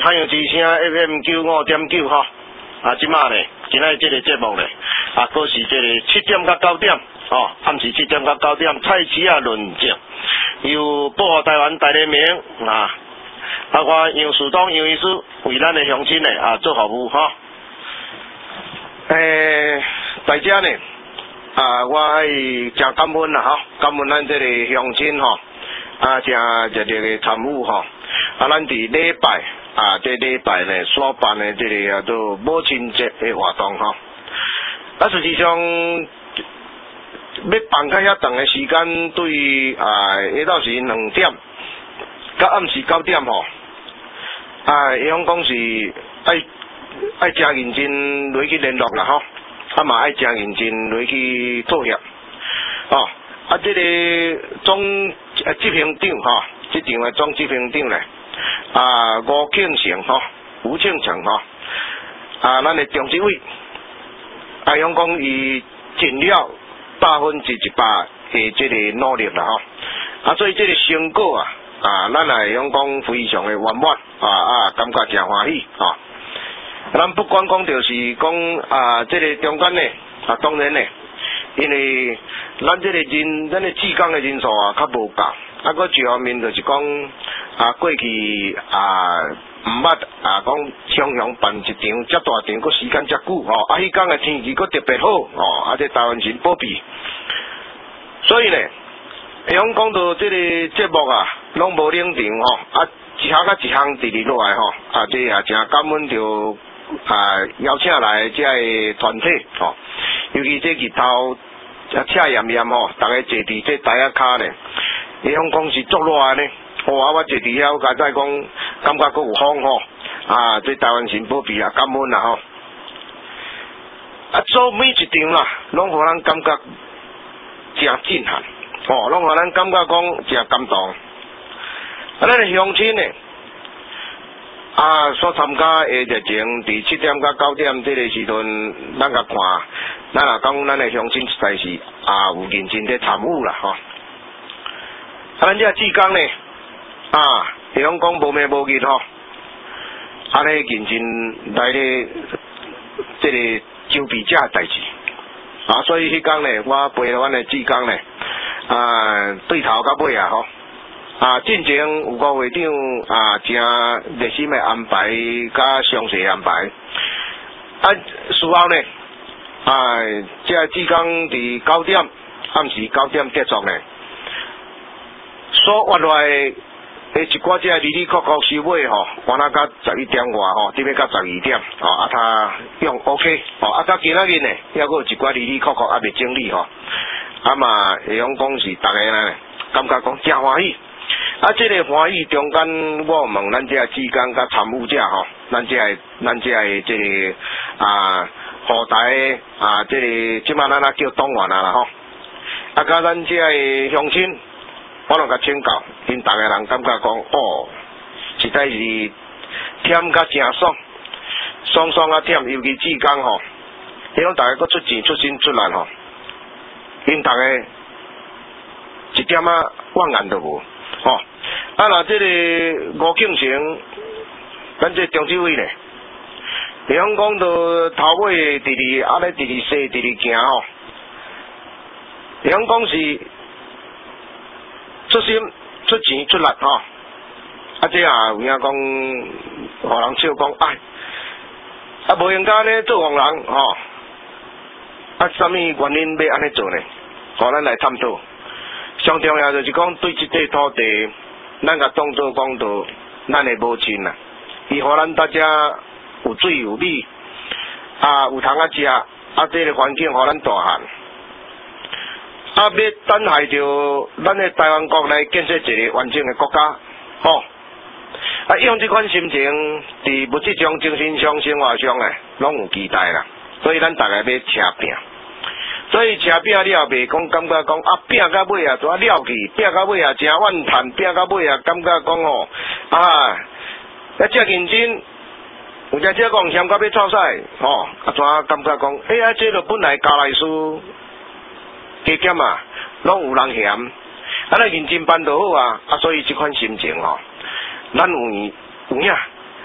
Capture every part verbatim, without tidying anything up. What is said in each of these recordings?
太阳之声 F M 九五点九吼，啊，即马咧，今仔这个节目咧，啊，都是这个七点到九点，哦，暗时七点到九点，蔡奇啊论证，由保护台湾代理名啊，包括杨树东杨医师为咱的乡亲咧啊做服务吼。诶，大家呢，啊，我爱真感恩啦吼，感恩咱这个乡亲吼，啊，真热烈的参与吼，啊，咱伫礼拜。啊，这礼拜呢所办的这个啊，做母亲节的活动吼。啊，实际上要办较遐长的时间，对啊，下到是两点，到暗时九点吼。啊，伊讲讲是爱爱真认真落去联络啦吼，啊嘛爱真认真落去妥协。哦，啊，这个总啊执行长吼，这场的总执行长咧。啊，吴庆成吼，吴庆成吼，啊，咱的中执委，啊，讲讲伊尽了百分之一百的这个努力啦吼，啊，所以这个成果啊，啊，咱来讲讲非常的圆满，啊啊，感觉真欢喜啊。咱不管讲就是讲啊，这个中间呢，啊，当然呢，因为咱这个人，咱的志工的人数啊，较无够。啊，搁一方面就是讲啊，过去啊毋捌啊讲常常办一场遮大场，搁时间遮久吼，啊，迄天的天气搁特别好哦，啊，这台湾神保庇，所以呢，讲讲到这个节目啊，拢无冷场吼，啊，一项甲一项直直落来吼，啊，这也真感恩着啊邀请来这个团体吼，尤其这日头啊赤炎炎吼，大家坐伫这台仔骹咧。伊讲讲是足热呢，哦啊，我坐伫遐，我甲再讲，感觉佫有风吼，啊，这台湾神保庇啊，感恩啦吼。啊，做每一场啦，拢互咱感觉真震撼，哦，拢互咱感觉讲真感动。啊，咱的乡亲呢，啊，所参加的热情，伫七点到九点这个时阵，咱甲看，咱也讲咱的乡亲实在是啊有认真在参与啦吼。啊，咱这志工呢，啊，是讲讲无暝无日吼，安尼认真来咧，这个筹备这代志，啊，所以迄天呢，我陪阮的志工呢，啊，对头到尾啊吼，啊，进前有个会长啊，真热心的安排甲详细安排，啊，事后呢，啊，这志工伫九点，暗时九点结束呢。所约来诶一寡只里里扣扣收尾吼，完啊到十一点外吼，这边到十二点哦，啊他用 OK 哦，啊到今仔日呢，还佫有一寡里里扣扣还未整理吼，啊嘛会用讲是大家呢感觉讲真欢喜，啊这个欢喜中间我问咱这个志工甲参与者吼，咱这个咱这个这个啊后台啊这个即马咱啊叫党员啊啦吼，啊甲咱这个乡亲。我拢甲请教，因逐个人感觉讲，哦，实在是忝甲真爽，爽爽啊忝，尤其志工吼，迄种逐个佫出钱出心出力吼，因逐个一点仔怨言都无，吼、哦。啊，若即个吴庆成，咱这中执委呢，会晓讲到头尾直直啊咧直直说直直行吼，会晓讲是。出心出钱出力吼，啊这啊有影讲，互人笑讲哎，啊无应该呢做红人吼，啊啥物原因要安尼做呢？互咱来探讨。上重要就是讲对即块土地，咱甲当作讲到咱的母亲啊，伊互咱大家有水有米，啊有通啊食，啊这个环境互咱大汉。啊，要等待着咱的台湾国来建设一个完整的国家，吼、哦！啊，用这款心情，伫物质上、精神上、生活上诶，拢有期待啦。所以咱大家要车拼，所以车拼了袂讲感觉讲啊，拼到尾啊，就啊了去，拼到尾啊真怨叹，拼到尾啊感觉讲吼啊，啊遮认真，有只只讲嫌到要臭屎，吼、哦，啊怎感觉讲，哎啊，这个本来交来书。加减啊，拢有人嫌，啊，咱认真办就好啊，啊，所以这款心情吼、哦，咱有有影，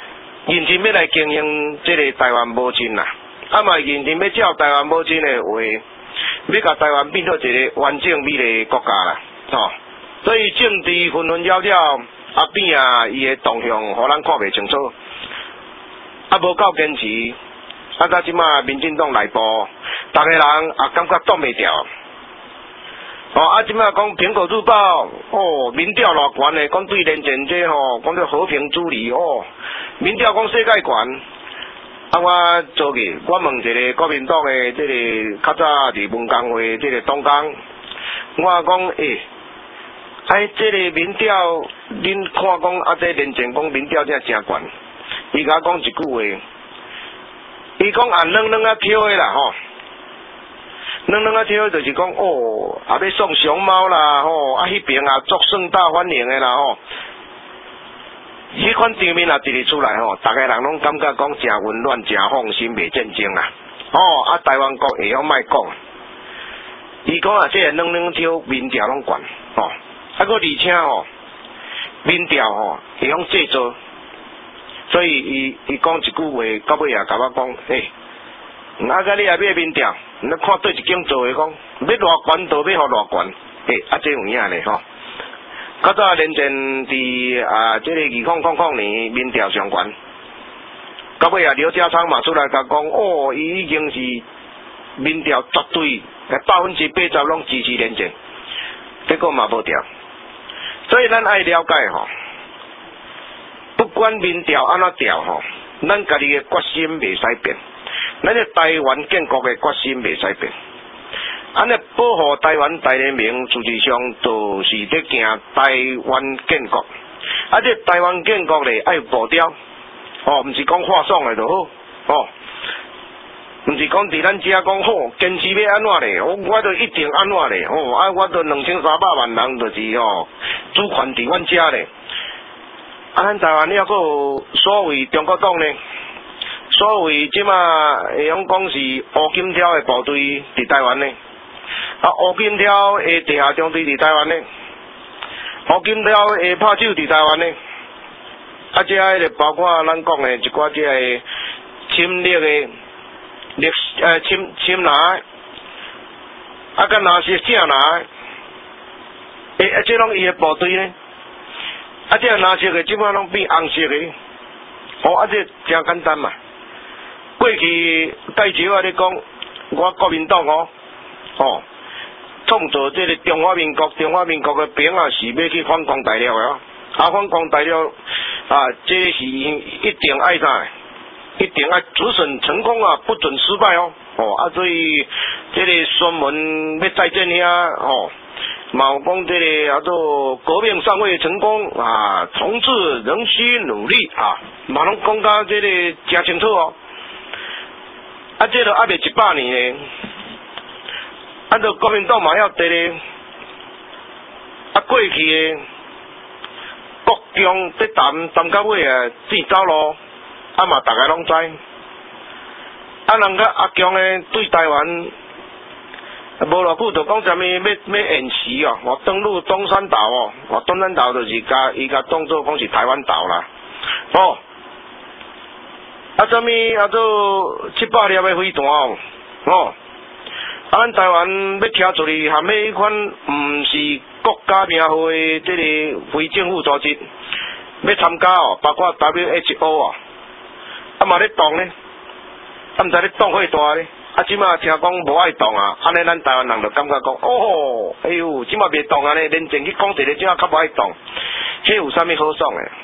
认真要来经营这个台湾母亲啦，啊嘛认真要照台湾母亲的话，要甲台湾变做一个完整美丽的国家啦，吼、哦。所以政治纷纷扰扰，啊变啊伊的动向，互咱看袂清楚，啊无够坚持，啊到即马民进党内部，逐个人也感觉挡袂掉。哦，啊，即摆讲苹果日报，哦，民调偌悬诶，讲对连战这吼，讲做和平主义哦，民调讲世界悬。啊，我昨日我问一个国民党诶，即个较早伫文工会即个党工，我讲诶，哎，即个民调，恁看讲啊，这连战讲民调才真悬，伊甲我讲一句话，伊讲啊，软软啊票诶啦吼。软软啊，跳就是讲哦，啊要送熊猫啦，吼，啊迄边啊作盛大欢迎的啦，吼，迄款场面啊一日出来吼，逐个人拢感觉讲真温暖、真放心、袂战争啦，哦，啊台湾国会晓卖讲，伊讲啊，这个软软跳民调拢悬，吼，啊个而且吼，民调吼会晓制作，所以伊伊讲一句话，到尾啊甲我讲，诶、欸，啊个你也要民调。你看对一间做诶，讲要偌悬，就要互偌悬，诶、欸，啊，这有影咧吼。较早连战伫啊，即、这个二零零零年民调上悬，到尾啊，刘家昌嘛出来甲讲，哦，伊已经是民调绝对百分之八十拢支持连战，结果嘛无调。所以咱爱了解吼，不管民调安怎调吼，咱家己诶决心袂使变。咱个台湾建国的决心袂使变，安尼保护台湾大人民，实际上就是咧行台湾建国。啊，这台湾建国咧爱有步调，哦，毋是讲话爽诶就好，哦，毋是讲伫咱遮讲好，坚持要安怎咧，我我都一定安怎咧，哦，啊，我都两千三百万人就是哦，主权伫阮遮咧。啊，咱台湾还阁有所谓中国党呢？所谓即马会用讲是乌金条的部队伫台湾呢，啊乌金条的地下中队伫台湾呢，乌金条的拍手伫台湾呢，啊这个就包括咱讲的一寡这个侵略的历呃侵侵拿，啊甲拿是正拿，诶啊这拢伊的部队呢，啊这拿色的即马拢变红色的，哦啊这真简单嘛。过去介绍啊，咧讲，我国民党哦，哦，创造这个中华民国，中华民国的兵啊，是要去反攻大陆的哦，啊，反攻大陆啊，这是一定爱啥？一定爱止损成功啊，不准失败哦，哦啊，所以这个宣文要再见遐哦，嘛有讲这个叫做革命尚未成功啊，同志仍需努力啊，嘛拢讲到这个真清楚哦。啊，这个还未一百年呢，按照国民党嘛要得咧，啊过去的国强在谈谈到尾啊，自走路，啊嘛大家拢知，啊人家阿强呢对台湾无偌久就讲啥物要要演习哦，我登陆东山岛哦，我东山岛就是甲伊甲当作讲是台湾岛啦，哦。啊，啥物啊做七八粒的飞弹哦，哦，啊，咱台湾要跳出去，含迄款毋是国家名号的这个非政府组织，要参加哦，包括 W H O 哦，啊嘛咧动呢，啊毋知咧动会大咧，啊即马听讲无爱动啊，安尼咱台湾人就感觉讲，哦，哎呦，即马袂动安尼，连前去讲一个即马较无爱动，迄有啥物好爽诶？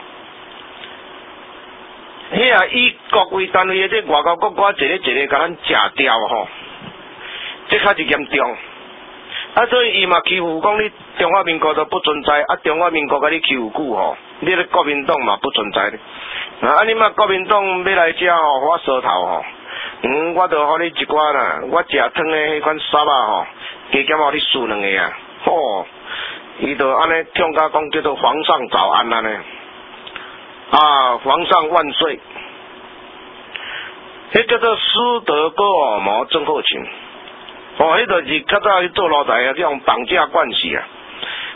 迄啊，以国为单位的这外交国家一个一个甲咱食掉吼，这较是严重。啊，所以伊嘛欺负讲你中华民国都不存在，啊中华民国甲你欺负久吼，你咧国民党嘛不存在咧。啊，你嘛国民党要来遮吼，我梳头吼，嗯，我就互你一寡啦，我食汤的迄款沙仔吼，加减互你输两个啊，吼，伊就安尼唱甲讲叫做皇上早安安尼。啊，皇上万岁！迄叫做斯德哥尔摩症候群，哦，迄就是较早去做奴才啊，这种绑架关系啊。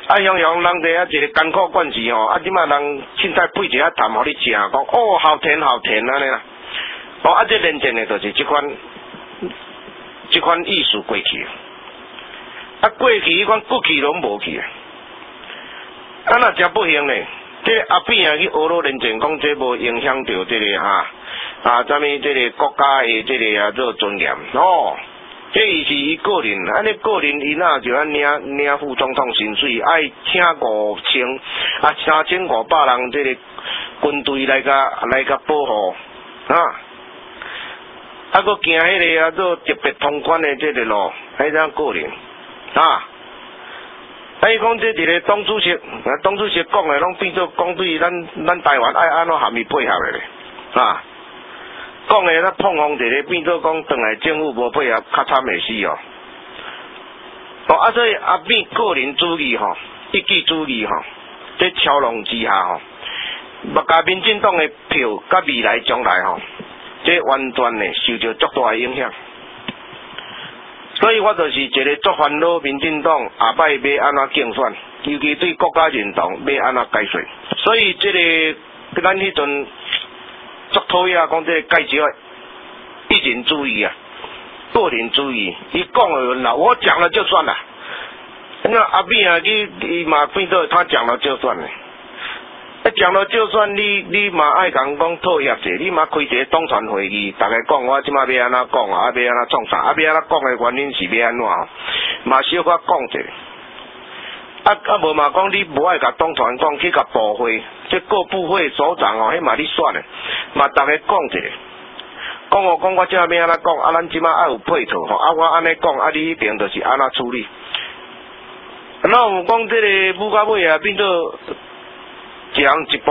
啊，雄雄人哋啊一个艰苦惯事吼，啊，即马人凊彩配一下痰互你食，讲哦，好甜好甜安尼啦。哦，啊，这连战的就是即款，即款意思过去。啊，过去迄款过去拢无去啊。啊，那真不幸咧，这个阿扁啊去学罗连战，讲这无影响到这个哈啊，啥物这个国家的这个啊做尊严哦。这伊是伊个人，安尼个人伊那就安领领副总统薪水，爱请五千啊三千五百人这个军队来甲来甲保护啊，啊搁行迄个啊做特别通关的这个路，迄张个人啊。啊，伊讲这一个党主席，啊党主席讲的拢变做讲对咱咱台湾爱安怎含伊配合的咧啊。讲诶，咱碰风一个变做讲，转来政府无配合，较惨会死哦。哦，啊，所以阿扁个人主义吼，一己主义吼，在操弄之下吼，目甲民进党诶票，甲未来将来吼，这完全诶受到足大诶影响。所以我就是一个足烦恼，民进党下摆要安怎竞选，尤其对国家认同要安怎解说。所以这个咱迄阵。足讨厌讲这个介绍一人主义啊，个人主义，伊讲了啦，我讲了就算了。那阿扁啊，你你嘛变做他讲了就算了，啊讲了就算，你你嘛爱讲讲妥协者，你嘛开一个党团会议，大家讲我即马要安怎讲啊，要安怎创啥，啊要安怎讲的原因是要安怎哦，嘛小可讲者。啊啊无嘛讲你无爱甲党团讲去甲部会，即各部会首长哦，迄嘛你选的，嘛逐个讲者，讲哦讲我即下要安怎讲，啊咱即马爱有配套吼，啊我安尼讲，啊你迄边就是安怎处理。那有讲即个武到尾啊，变做一人一步，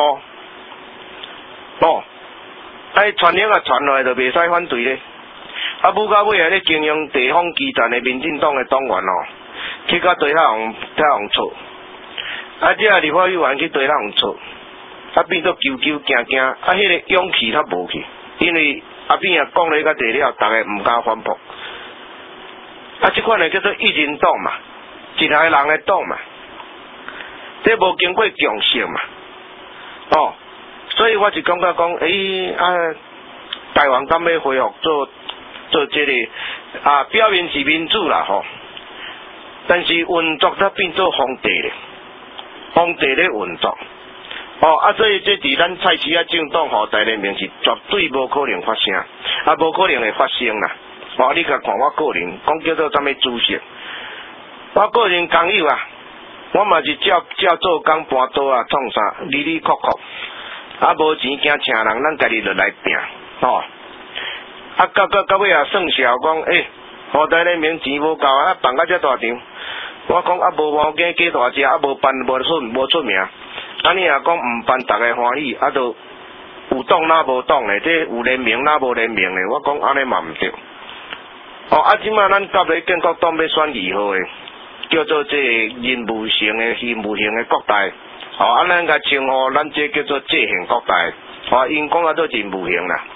哦，啊传令啊传落来就袂使反对咧，啊武到尾啊咧经营地方基层的民进党的党员哦。去到对遐人遐人错，啊！这立法委员去对遐人错，啊变做揪揪惊惊，啊！迄个勇气他无去，因为阿扁啊讲了较济了，大家唔敢反驳。啊，即款诶叫做一人党嘛，一个人诶党嘛，这无经过共识嘛，哦，所以我就感觉讲，诶、欸、啊，台湾敢要恢复做做这个啊，表面是民主啦吼。但是运作它变做皇帝咧，皇帝咧运作，哦啊，所以这伫咱蔡市啊政党吼大联盟是绝对无可能发生，啊无可能会发生啦。哦，你甲看我个人讲叫做啥物主席，我个人工友啊，我嘛是照照做工搬刀啊创啥，里里扣扣，啊无钱惊请人，咱家己就来拼，哦，啊到到到尾啊算小讲，诶、欸，互大联盟钱无够啊，办到遮大场。我讲啊，无毛鸡鸡大只，啊无办无出无出名，啊你若讲毋办，逐个欢喜，啊都有党哪无党嘞，这有联名哪无联名嘞，我讲安尼嘛毋对。哦，啊即马咱到咧建国党要选二号诶，叫做这任务型诶、任务型诶国代，哦，啊咱甲称呼咱这叫做界限国代，哦，因讲啊做任务型啦。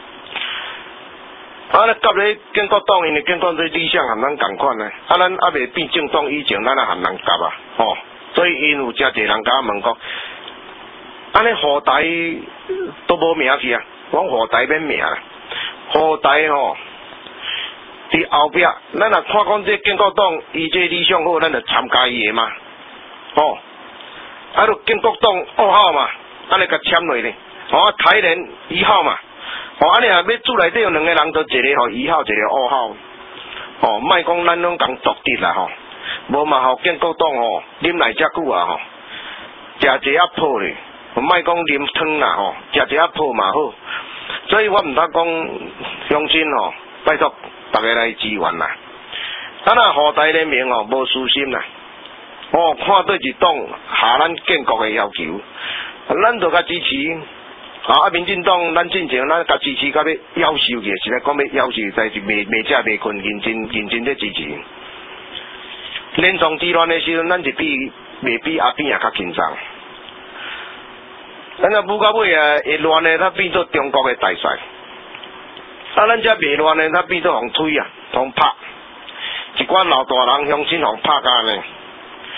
啊！咧甲咧建国党因为建国这理想含咱共款诶，啊咱还未变政党以前，咱也含人夹啊，吼！所以因有诚侪人甲我问讲，安尼河台都无名去啊，讲河台免名啦，河台吼，伫后壁，咱若看讲这建国党伊这理想好，咱就参加伊诶嘛，吼！啊，著建国党二号嘛，安尼甲签落咧，吼！台联一号嘛。哦，安尼啊，要厝内底有两个人，就一个吼一号，一个二号。哦，莫讲咱拢共独立啦吼，无嘛吼建国党吼啉来遮久啊吼，食一下泡咧，莫讲啉汤啦吼，食一下泡嘛好。所以我毋通讲乡亲吼，拜托大家来支援啦。啊那河台联盟吼无私心啦，哦看对一党下咱建国的要求，咱就甲支持。啊！民进党咱进前咱甲支持甲要要求嘅，是来讲要要求，但是未未食未困，认真认真咧支持。连创之乱的时阵，咱就比未比阿扁也较紧张。咱啊武到尾啊，会乱的，它变做中国的大赛。啊，咱遮未乱的，它变做互推啊，互拍。一寡老大人乡亲互拍甲呢。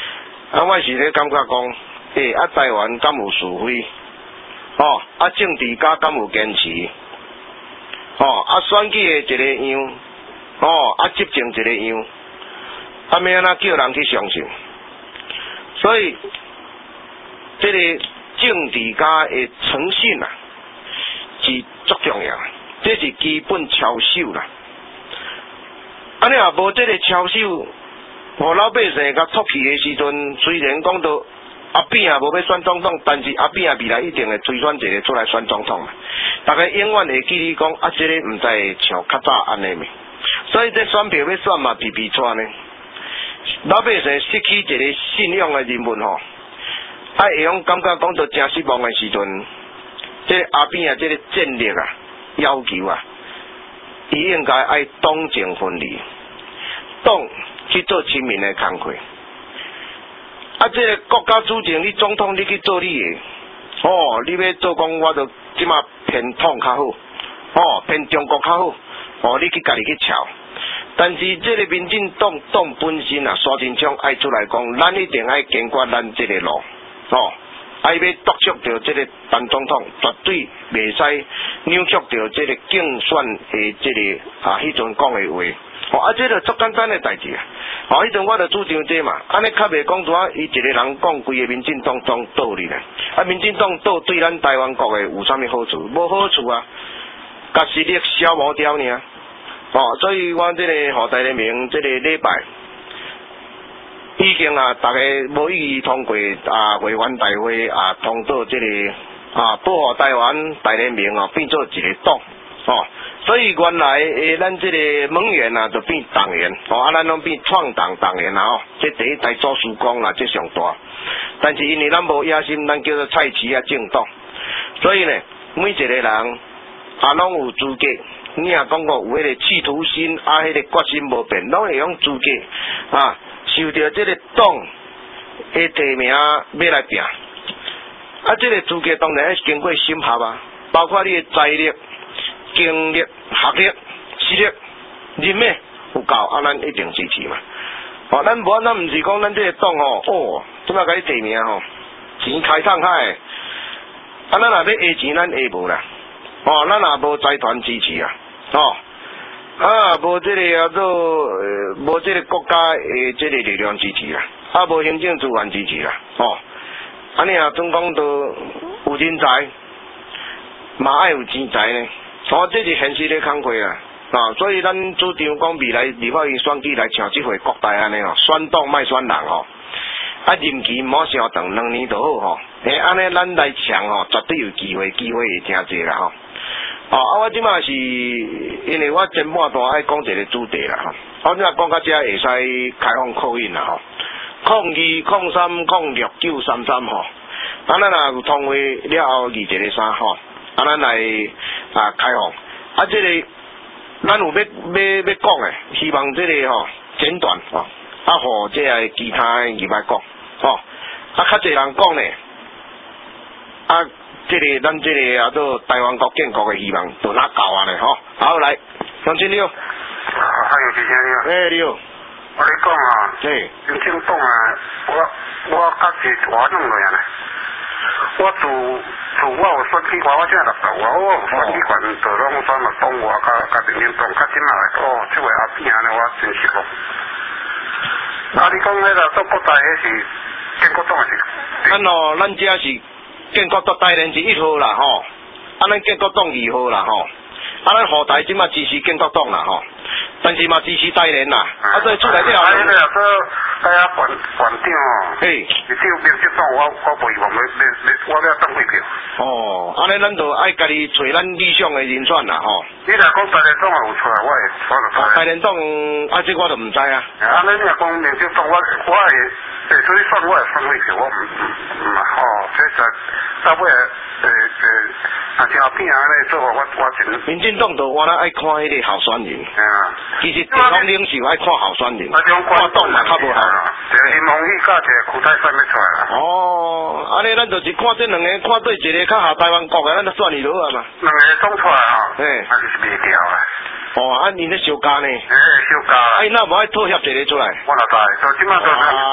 啊，我是咧感觉讲，诶、欸，啊，台湾敢有是非？哦，啊，政治家敢有坚持？哦，啊，选举的一个样，哦，啊，执政一个样，啊，要安怎叫人去相信？所以，这个政治家的诚信啊，是足重要，这是基本操守啦。啊，你若无这个操守，互老百姓甲脱皮的时阵，虽然讲到阿扁也无要选总统，但是阿扁也未来一定会推选一个出来选总统嘛。大家永远会记你讲，啊，这个毋知像较早安尼咪。所以这选票要选嘛，皮皮喘呢。老百姓失去一个信仰的人物吼，啊，会用感觉讲到真失望的时阵，这阿扁啊，这个战略啊，要求啊，伊应该爱党政分离，党去做亲民的工作。啊，这个国家主政，你总统你去做你的，哦，你要做讲我就即马偏统较好，哦，偏中国较好，哦，你去家己去瞧。但是这个民进党党本身啊，苏贞昌爱出来讲，咱一定爱经过咱这个路，哦，爱要督促到这个陈总统，绝对袂使扭曲到这个竞选的这个啊，迄阵讲的话。哦，啊，这个足简单的代志啊！哦，迄阵我就主张这嘛，安尼较袂讲怎，伊一个人讲规个民进党党倒去咧。啊，民进党倒对咱台湾国的有啥物好处？无好处啊，甲实力消磨掉呢。哦，所以我这个何大人民这个礼拜已经啊，大家无意通过啊，委员大会啊，通过这个啊，保护台湾大人民啊，变做一个党哦。所以原来诶，咱这个盟员啊，就变党员，哦，啊，咱拢变创党党员啊，哦，这第一代祖师公啦，这上大。但是因为咱无野心，咱叫做菜市啊政党。所以呢，每一个人啊，拢有资格。你若讲过有迄个企图心，啊，迄个决心无变，拢会用资格啊，受到这个党的提名要来拼。啊，这个资格当然是经过审核啊，包括你的财力。经历、学历、实力、人脉有够，啊，咱一定支持嘛。哦，咱无咱毋是讲咱这个党吼，哦，即摆甲你提名吼，钱开敞海，啊，咱若要下钱，咱下无啦。哦，咱也无财团支持啊，哦，啊，无这个叫做无这个国家诶，这个力量支持啦，啊，无行政资源支持啦，哦，安尼啊，总讲到有人才，嘛爱有钱财呢。哦，这是现实的工课啊，啊，所以咱主张讲未来立法院选举来抢这回国大安尼哦，选党卖选人哦，啊任期唔好伤长，两年就好吼，诶，安尼咱来抢吼，绝对有机会，机会会真济啦吼。哦，啊，我即马是因为我前半段爱讲一个主题啦吼，我即马讲到这会使开放扣印啦吼，空二空三空六九三三吼，啊，咱若有通话了后二一个三吼。啊，咱来啊开放，啊，这个咱有要要要讲诶，希望这个吼、哦、简短吼、哦，啊，互这个其他诶入来讲，吼、哦，啊，较侪人讲呢，啊，这个咱这个啊做台湾国建国诶希望就哪够啊呢吼，好来，杨经理。啊， 还有几天了？ 诶，你好。 我咧讲啊， 嘿， 民进党啊，我我确实活弄落啊，我自。自我有选举我我真六十我我有选举权，就拢选了党我甲甲民进党，较即马来哦，即位阿扁安尼我真失望。啊，你讲迄个做国大迄是建国党是？ 咱哦，咱遮是建国党当然是一号啦吼，啊，咱建国党二号啦吼，啊，咱后台即马支持建国党啦吼，但是嘛支持台联啦，啊，所以出来了。 啊，迄个说哎呀，县县长哦， 嘿， 你这民进党我我袂望要要要，我要当废票。 哦，安尼咱就爱家己找咱理想的人选啦吼。 你若讲台联党也有出来，我会我就出来。 台联党啊，这我就唔知啊。 啊，你若讲民进党，我我会会出去选，我会选废票，我唔唔唔哦，这实到尾诶诶，啊，像阿扁安尼做，我我真。 民进党就我咧爱看迄个候选人。 啊。 其实地方领袖爱看候选人。 啊，种看党嘛较无效。 就是林鸿宇甲一个邱泰山要出来啦。 哦，安尼咱就是看这两个，看对一个较下台湾国的，咱就选伊落啊嘛。 两个总出来吼， 嘿， 还是袂掉啦。 哦，啊，你咧小家呢？ 诶，小家。 哎，那无爱妥协一个出来。 我哪知？就即马就。 啊，安尼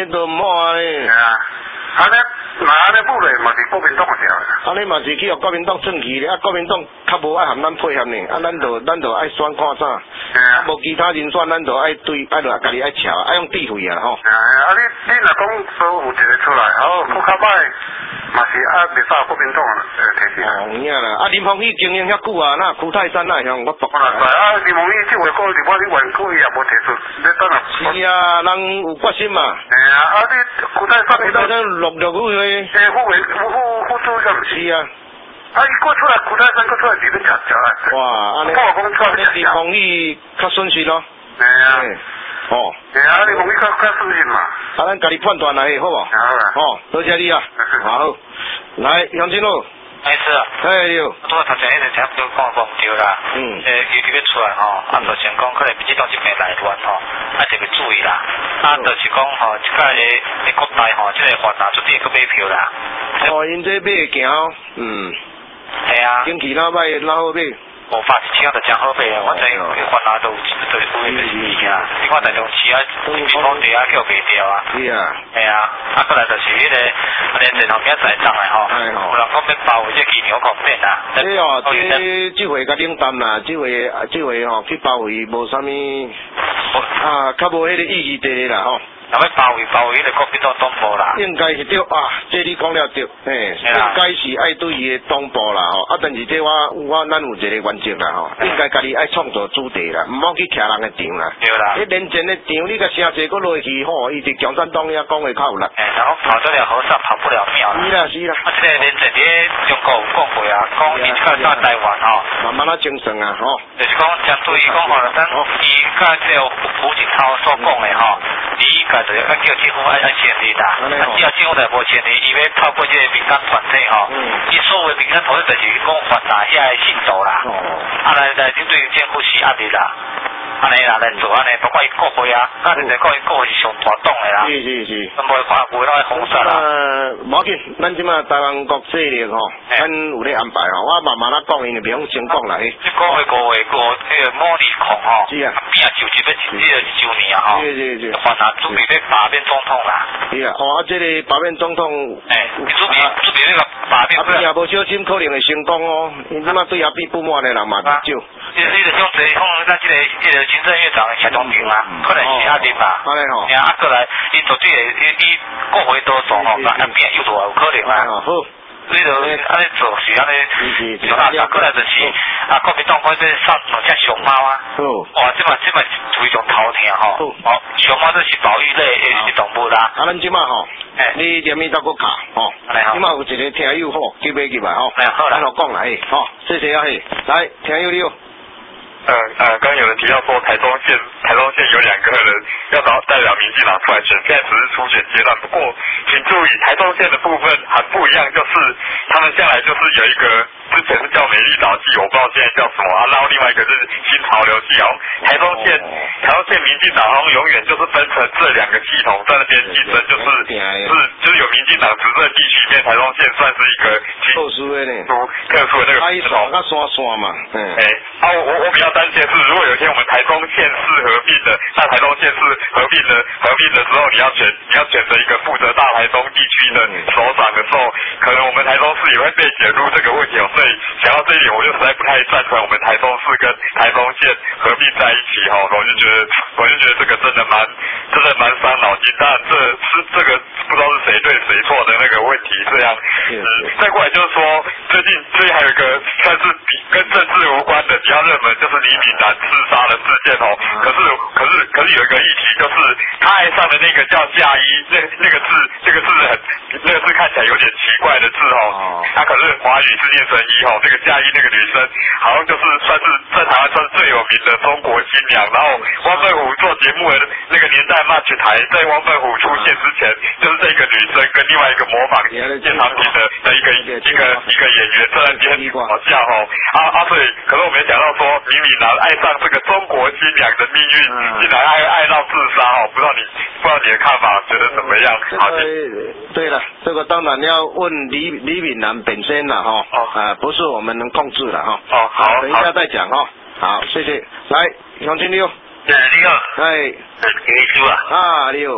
都唔好啊！ 系啊，安尼那安尼不嘞嘛是国民党条啦。 安尼嘛是去互国民党争气咧，啊国民党较无爱含咱配合呢，啊咱就咱就爱选看啥， 系啊， 无其他人选咱就爱对爱就家己爱瞧，爱用智慧啊吼。 系啊，啊你你若讲说有一个出来，好，佫较歹，嘛是啊袂使国民党呃提起。 哦，有影啦，啊林凤喜经营遐久啊，那苦泰山那向我读。 我来啊，林凤喜即回过日我你员工伊也无提出，你等下。 是啊，人有决心嘛。 系啊，啊你古代山古泰山陆陆续续。 诶，副委副副副主任是啊。 啊，伊过出来古代山过出来是要吃食啊。 哇，安尼。 我讲出来林凤喜较顺势咯。 系啊。 哦。 系啊，林凤喜较较顺势嘛。 啊，咱家己判断来，好无？ 好啦。 哦，多谢你啊。好。来，杨金路。 哎是啊， 哎对， 我拄啊头前迄个差不多讲讲唔对啦， 嗯， 诶，尤其要出来吼，啊，就先讲可能民进党这边来乱吼，啊特别注意啦，啊，就是讲吼，即个诶诶国内吼，即个华纳绝对去买票啦。 哦，因这买行，嗯， 系啊， 经其他买哪好买？ 无法一听就真好买啊，我真华纳都都有就是物啊，你看大东市啊，比方地啊叫卖掉啊。 是啊。 系啊，啊，过来就是迄个，啊，连前后面在涨诶吼，有人讲要包围这机场方面啦。 这哦，这这回较冷淡啦，这回这回吼去包围无啥物，啊，较无迄个意义地啦吼。 若要包围包围迄个国民党党部啦。 应该是对啊，这你讲了对，嘿，应该是爱对伊的党部啦吼，啊，但是这我我咱有一个原则啦吼，应该家己爱创造主题啦，唔好去徛人的场啦。 对啦。 迄连前的场你甲声济搁落去吼，伊伫共产党遐讲的较有力。 诶，然后跑得了和尚跑不了庙啦。 是啦是啦。 啊，这个连前伫中国有讲过啊，讲伊这个台湾吼， 慢慢啊精神啊吼。 就是讲针对伊讲吼，咱伊甲这个胡锦涛所讲的吼，第一个就是要叫政府爱爱签字啦，啊，只要政府来无签字，伊要透过这个民间团体吼，伊所谓民间团体就是讲发达遐个信徒啦，啊来来针对政府施压力啦。安尼啦，来做安尼，包括伊国会啊，啊，就是讲伊国会是上大党的啦， 是是是， 咱无看袂落去封杀啦。 呃，无要紧，咱即马台湾国势力吼，咱有咧安排吼，我慢慢啊讲，因就袂用先讲啦。 即个月五月过，迄个茉莉控吼， 是啊， 变啊就一要即个一周年啊吼， 是是是， 反正准备要罢免总统啦。 是啊，哦，啊，这个罢免总统， 诶，准备准备那个罢免。 啊，边也无小心，可能会成功哦，因即马对阿比不满的人嘛少。 即是你就向这向咱即个即个行政院长谢长廷啊，可能是压力吧。 安尼吼。 然后过来，伊做即个伊伊国会多做吼，那变又多有可能啊。 好。 你就安尼做是安尼，就啊，过来就是啊，国民党或者上两只熊猫啊。 好。 哇，即嘛即嘛非常头疼吼。哦，熊猫这是保育类的动物啦。 啊，咱即马吼，诶，你连咪搭个卡吼，即马有一个听友吼，记袂记来吼？ 哎，好啦， 咱讲来，吼，谢谢啊嘿，来听友你好。 呃呃，刚刚有人提到说台中县台中县有两个人要找代表民进党出来选，现在只是初选阶段。不过请注意，台中县的部分很不一样，就是他们向来就是有一个之前是叫美丽岛系，我不知道现在叫什么啊，然后另外一个是新潮流系哦。台中县台中县民进党好像永远就是分成这两个系统在那边竞争，就是是就是有民进党执政地区里面，台中县算是一个特殊的呢， 特殊的那个系统，甲山山嘛，嗯， 哎，啊我我我比较担心的是，如果有一天我们台中县市合并的，那台中县市合并的合并的时候，你要选你要选择一个负责大台中地区的首长的时候，可能我们台中市也会被卷入这个问题哦。所以想到这一点，我就实在不太赞成我们台中市跟台中县合并在一起哈。我就觉得我就觉得这个真的蛮真的蛮伤脑筋。当然这是这个不知道是谁对谁错的那个问题这样。嗯，再过来就是说，最近最近还有一个算是跟政治无关的比较热门，就是李敏南自杀的事件哦。可是可是可是有一个议题，就是他爱上的那个叫嫁衣，那那个字那个字很那个字看起来有点奇怪的字哦。他可是华语是念成一哦，这个嫁衣那个女生好像就是算是在台湾算是最有名的中国新娘。然后汪笨湖做节目的那个年代 match 台，在汪笨湖出现之前，就是这个女生跟另外一个模仿现场品的的一个一个一个演员在那边吵架哦。啊啊，所以可是我没想到说李敏南爱上这个中国新娘的命运，竟然爱爱到自杀哦。不知道你不知道你的看法，觉得怎么样？好， 对了，这个当然要问李李敏南本身了哈。哦。啊，不是我们能控制了哈。 哦，好， 等一下再讲哈。好，谢谢。来，杨经理。 哎，你好。 哎。 林医师啊。 啊，你好。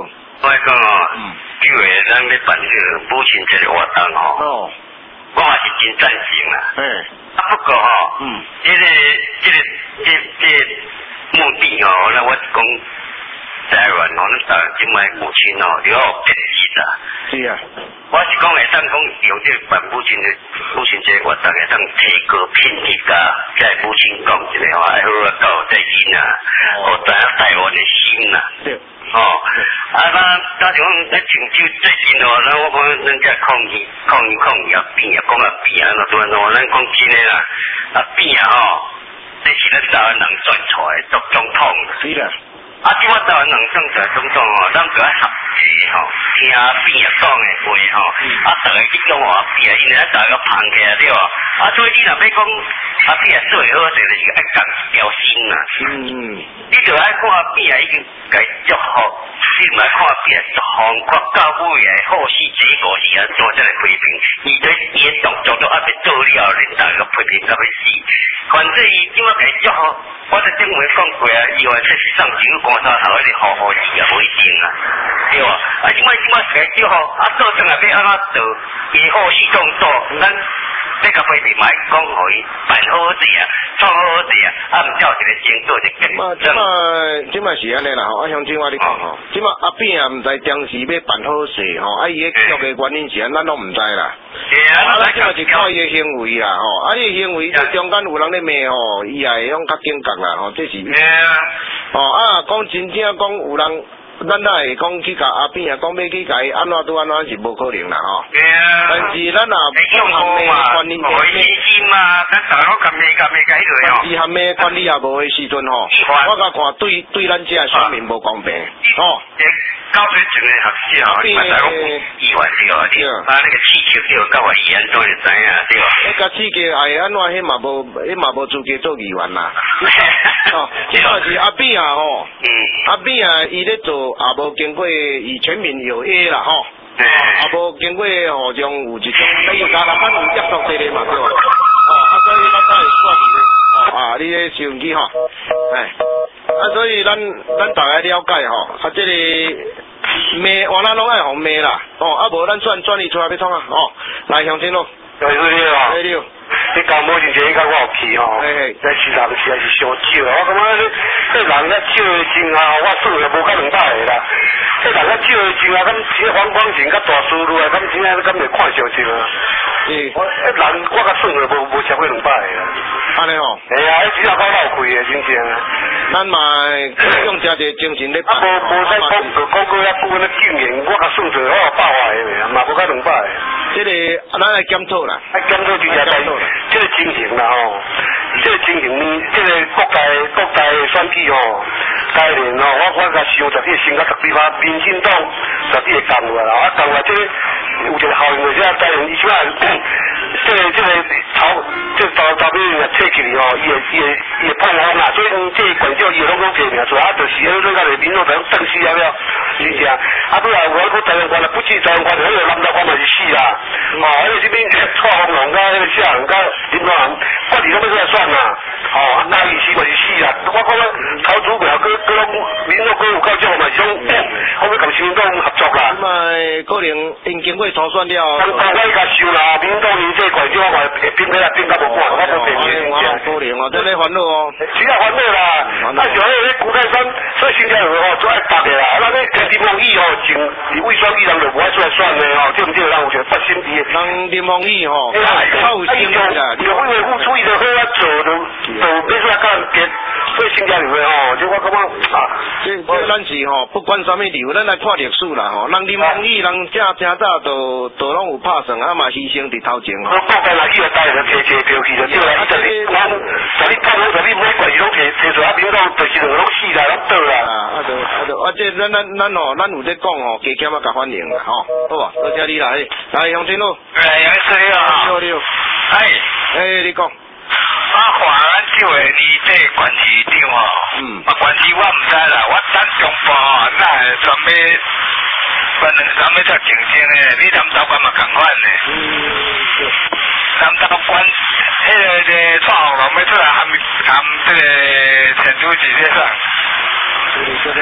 我讲哦，九月咱咧办迄个母亲节活动吼，哦，我也是真赞成啦。嗯。啊，不过吼，嗯，这个这个这这目的吼，那我是讲台湾吼，咱台湾即摆母亲吼，了后便利啦。是啊。我是讲会当讲用这办母亲的母亲节活动，会当提高品质甲在母亲讲一个吼，爱好啊到在因啊，我知影台湾的心啦。对。哦，啊，咱加上咱泉州最近哦，咱我讲咱这抗议、抗议、抗议啊，变啊，讲啊变啊，那多喏，咱讲真诶啦，啊变啊吼，这是咱台湾人选出来做总统。是啦。啊，即我台湾人选出来总统吼，咱就要合作吼，听变啊讲诶话吼，啊，逐个去讲话变，因为咱逐个捧起来对吧？啊，所以你若要讲啊变做好，就是爱讲条心啦。嗯。你就爱看变已经该祝福，你唔爱看变祝福，看到尾诶后续结果是安怎再来批评。伊咧伊诶动作都还没做了，你逐个批评到要死。反正伊怎么该祝福，我在顶回讲过啊，以外出上几个观察头，迄个好好字也无一定啊，对吧？啊，怎么怎么该祝福，啊做成来要安怎做，伊后续动作，咱。这个批评嘛，讲互伊办好事啊，创好事啊，啊，唔照一个经过就结。嘛，即嘛，即嘛是安尼啦吼，啊，像即我你讲吼，即嘛阿扁啊，唔知当时要办好事吼，啊，伊个记录个原因是安，咱都唔知啦。是啊，咱即嘛是看伊个行为啦吼，啊，伊个行为这中间有人咧骂吼，伊也会用较警觉啦吼，这是。是啊。哦啊，讲真正讲有人。咱哪会讲去甲阿扁啊，讲要去甲伊安怎拄安怎是无可能啦吼。对啊。但是咱若用含的管理，无信心嘛，咱大佬咁咩咁咩解落哦。是含的管理也无的时阵吼，我甲看对对咱这选民无公平。哦。高水准的学校，你嘛大讲意愿对哦，你把那个气球对哦，甲我议员都会知影对哦。迄个气球哎安怎迄嘛无，迄嘛无资格做议员啦。哦，即个是阿扁啊吼。嗯。阿扁啊，伊咧做。也无经过与全民有约啦吼，也无经过吼像有一种那个加拿大有约束制的嘛对吧？哦，啊所以咱才会选哦啊，你咧收音机吼，哎，啊所以咱咱大家了解吼，啊这个骂完咱拢爱互骂啦，哦啊无咱转转移出来要创啊，哦，来向前咯，对对对啊，对对。你讲母亲节应该我有去吼，在市场时还是伤少，我感觉这人咧少的真啊，我数也无甲两百个啦。这人咧少的真啊，咁这方光景甲大思路啊，咁真啊，咁会看上去啊。是，我一人我甲算个无无超过两百个啦。安尼吼？系啊，迄只要够闹亏的，真正啊。咱嘛用遮个精神咧。啊，无无使讲个广告遐久咧经营，我甲算做我百外个，嘛无甲两百个。这个咱来检讨啦。啊，检讨就遮检讨啦。这个情形啦吼，这个情形，这个国家国家的选举吼，该年吼，我我甲想十几先甲十几趴，民进党十几个降落啦，啊降落这有一个效应，就是该年以前这个这个潮，这个招招兵啊撤起哩吼，伊会伊会伊会碰风啦，所以这个管教伊会拢拢摕名出，啊就是迄种甲个民众等等死了了，是不是啊？啊不然我讲台湾官啦，不止台湾官，迄个南投官嘛是死啦，哦，迄个这边蔡风龙甲迄个啥人甲。林东人，我哋都要出来算啦，哦，那伊是咪是死啦？我讲咧，投资票佮佮拢民众佮有够少嘛，想可要同民众合作啦。咁啊，可能因经过初选了。咁我伊甲收啦，民众因这管少，我变起来变甲无管，我无变变。我可能哦，真系烦恼哦。只要烦恼啦，啊，像迄个古泰山，所以新加坡哦，做爱白嘅啦，啊，咱咧林凤仪哦，前为选举人就无爱出来选嘅哦，对唔对？人有一个发心地。人林凤仪吼，靠心啦。有为了付出伊就好啊做，就就要出来甲人结，所以新加坡吼，就我感觉啊，这这咱是吼，不管什么理由，咱来看历史啦吼，人林凤仪人正正早都都拢有拍算，啊嘛牺牲伫头前吼。国家来去就带就摕摕票去就对啦，就是我，就你看我，就你每关系拢摕摕出来，民众就是两个拢死啦，拢倒啦。啊，啊就啊就啊这咱咱咱吼，咱有在讲吼，加减啊甲反应啦吼，好吧，多谢你啦，来向前路。来，杨师你好。你好。哎。诶，你讲，啊，华咱这位你这管市长吼，嗯，啊，管市我唔知啦，我等中部吼，那专门，反正专门做竞争的，你南投管嘛同款的，嗯，南投管，迄个个蔡红龙要出来含含这个陈主席先生。对对对，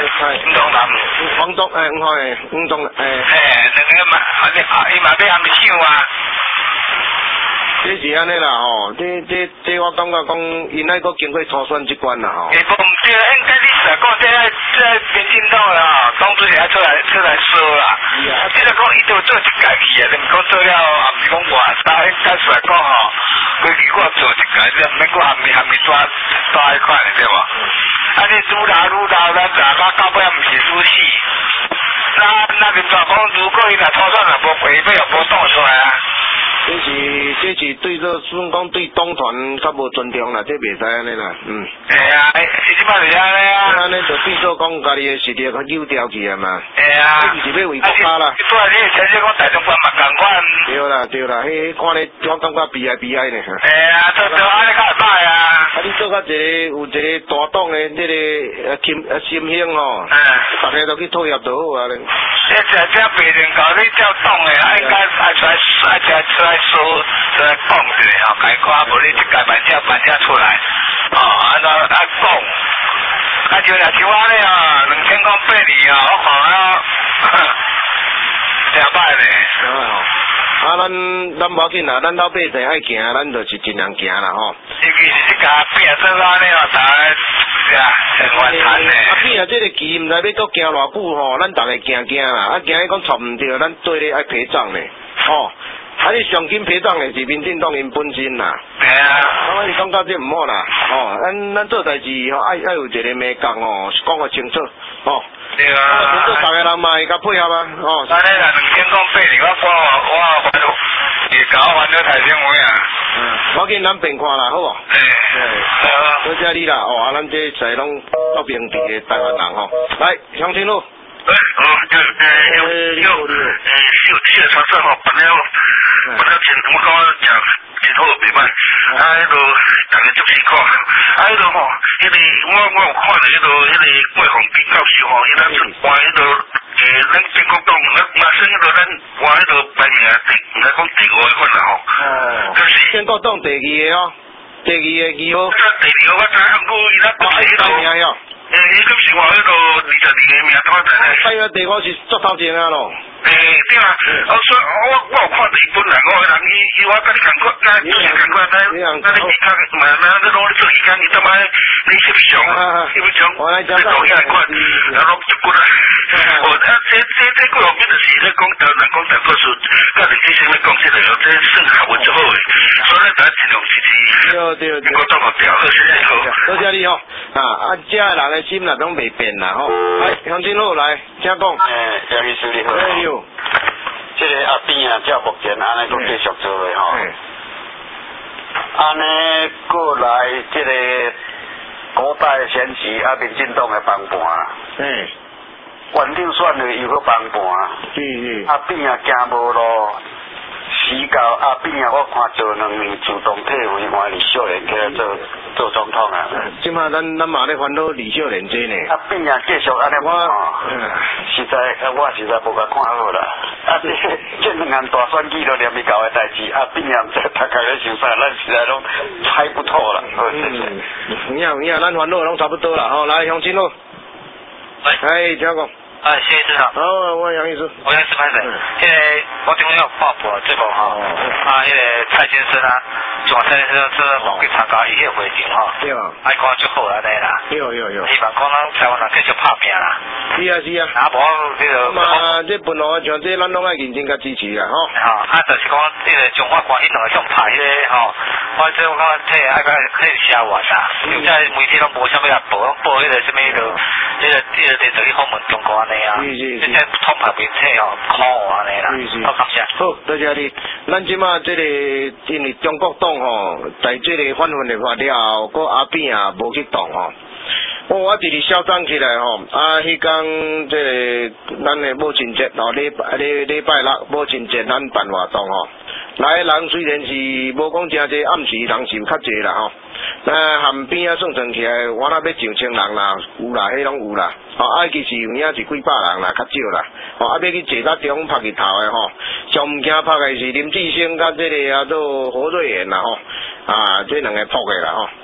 金东南， 黄忠诶，黄诶，黄忠诶。 诶，那个嘛，啊你啊，伊嘛要还没抢啊。 这是安尼啦吼，这这这我感觉讲，因爱阁经过初选这关啦吼。 诶，不唔对，应该你是讲这这民进党啦，当初也出来出来说啦。是啊。啊，即个讲伊都做一届去啊，你唔讲做了，也唔是讲偌大，应该出来讲吼，规矩我做一届，你唔免讲还没还没抓抓一块对无？啊，你愈老愈老，咱大家到尾也唔是输死。那那个状况，如果伊若初选若无回尾，又无当出来啊。 这是这是对这算讲对党团较无尊重啦，这袂使安尼啦，嗯。 哎呀，是即摆是安尼啊。 安尼就变做讲家己的实力较扭掉去啊嘛。 哎呀。 这就是要为国家啦。 对啊，你前些讲大中关嘛共款。 对啦对啦，迄看咧我感觉悲哀悲哀呢。 哎呀，做做安尼较会歹啊。 啊，你做较一个有一个大党的这个呃心呃心胸吼。 嗯。 大家都去讨厌就好啊咧。 这这这别人搞你叫党的，应该爱出来爱出来出来说出来讲一下吼，该看无你一届万只万只出来，哦，安怎爱讲？啊，就若像安尼啊，两千块八年啊，我看啊，真歹咧。 啊，咱咱无要紧啦，咱老百姓爱行，咱就是尽量行啦吼。 尤其是这家变做安尼哦，大家是啊，很完惨咧。 啊，变啊，这个旗毋知要搁行偌久吼，咱逐个行行啦，啊，行伊讲错毋对，咱对咧爱赔账咧，吼。啊！你上紧批账的是民进党因本身啦， 系啊， 我是感觉这唔好啦，哦，咱咱做代志吼，爱爱有一个美感哦，讲个清楚，哦， 对啊， 做大家人嘛会甲配合啊，哦。 安尼啦，两千讲八年，我我我烦恼，也搞烦恼台中位啊。 嗯，我见咱变看啦，好无？ 诶，系啊， 多谢你啦，哦，啊，咱这在拢到平地的台湾人吼，来乡亲路。 哎，哦，就诶，有有诶，小小超市吼，办了办了真，我感觉真真好袂歹。啊，迄个逐个足辛苦，啊，迄个吼，迄个我我有看到迄个迄个郭宏斌教授吼，伊咱出换迄个诶，咱建国党，咱马上迄个咱换迄个排名啊，第毋知讲第五个款啦吼。哦。可是建国党第二个哦，第二个二号。 我第二个我知影过，伊咱排迄个。 名哟。 诶，伊佫是话迄个二十二个名，怎啊知呢？ 第二第五是足头前啊咯。 诶，对啦，我说我我有看到伊本人，我人伊伊我跟你共款，跟做是共款，咱咱你而家嘛，咱咱拢咧做而家，你他妈你翕相，翕相，你抖音看，然后就过来。哦，啊，这这这个后面就是咧讲台人讲台故事，甲林先生咧讲这个，这算学问最好诶，所以咱尽量支持。 对对对。 我当个表，好谢谢好。 多谢你吼，啊啊，遮个人诶心啦拢袂变啦吼。来，乡亲好来，请讲。 诶，杨律师你好。 哎呦。 这个阿扁啊，照目前安尼佫继续做咧吼。安尼过来，这个古代选举啊，民进党的帮盘。 嗯。 县长选的又去帮盘。 是是。 阿扁啊，行无路。时到阿扁啊，我看做两年自动退位，换李秀莲起来做做总统啊。 即马咱咱嘛咧烦恼李秀莲这呢。 阿扁啊，继续安尼我，实在我实在无甲看好啦。啊，这这两项大选举都连未搞的代志，阿扁啊，唔知大家咧想啥，咱实在拢猜不透啦。 嗯，你啊你啊，咱烦恼拢差不多啦，吼，来乡亲咯。 喂。 哎，请讲。 啊，谢市长。 好，我杨医师。 我杨医师拍摄。迄个我顶有报报这个吼，啊，迄个蔡先生啊，从蔡先生这冇去参加伊迄个会场吼。 对啊。 爱看足好安尼啦。 有有有。 希望讲咱台湾人继续拍拼啦。 是啊是啊。 啊，无迄个。 嘛，这本来像这咱拢爱认真甲支持啦吼。 吼，啊，就是讲迄个中华关系两个相拍迄个吼，我这我讲替爱甲替写完啦，因为媒体拢无啥物啊报，报迄个什么迄个，迄个迄个电视去访问中国安尼啊，即个统拍媒体吼，看我安尼啦，好感谢。 好，多谢你。咱即马这个因为中国党吼，在这个反分的话了后，个阿扁啊无去动吼。哦，我一日嚣张起来吼，啊，迄天这个咱的母亲节吼，礼拜礼礼拜六母亲节咱办活动吼，来的人虽然是无讲真济，暗时人是有较济啦吼。那岸边啊算算起来，我那要上千人啦，有啦，迄拢有啦。吼，啊，其实有影是几百人啦，较少啦。吼，啊，要去坐到中拍日头的吼，上毋惊拍的是林志升甲这个啊做何瑞元啦吼，啊，这两个扑的啦吼。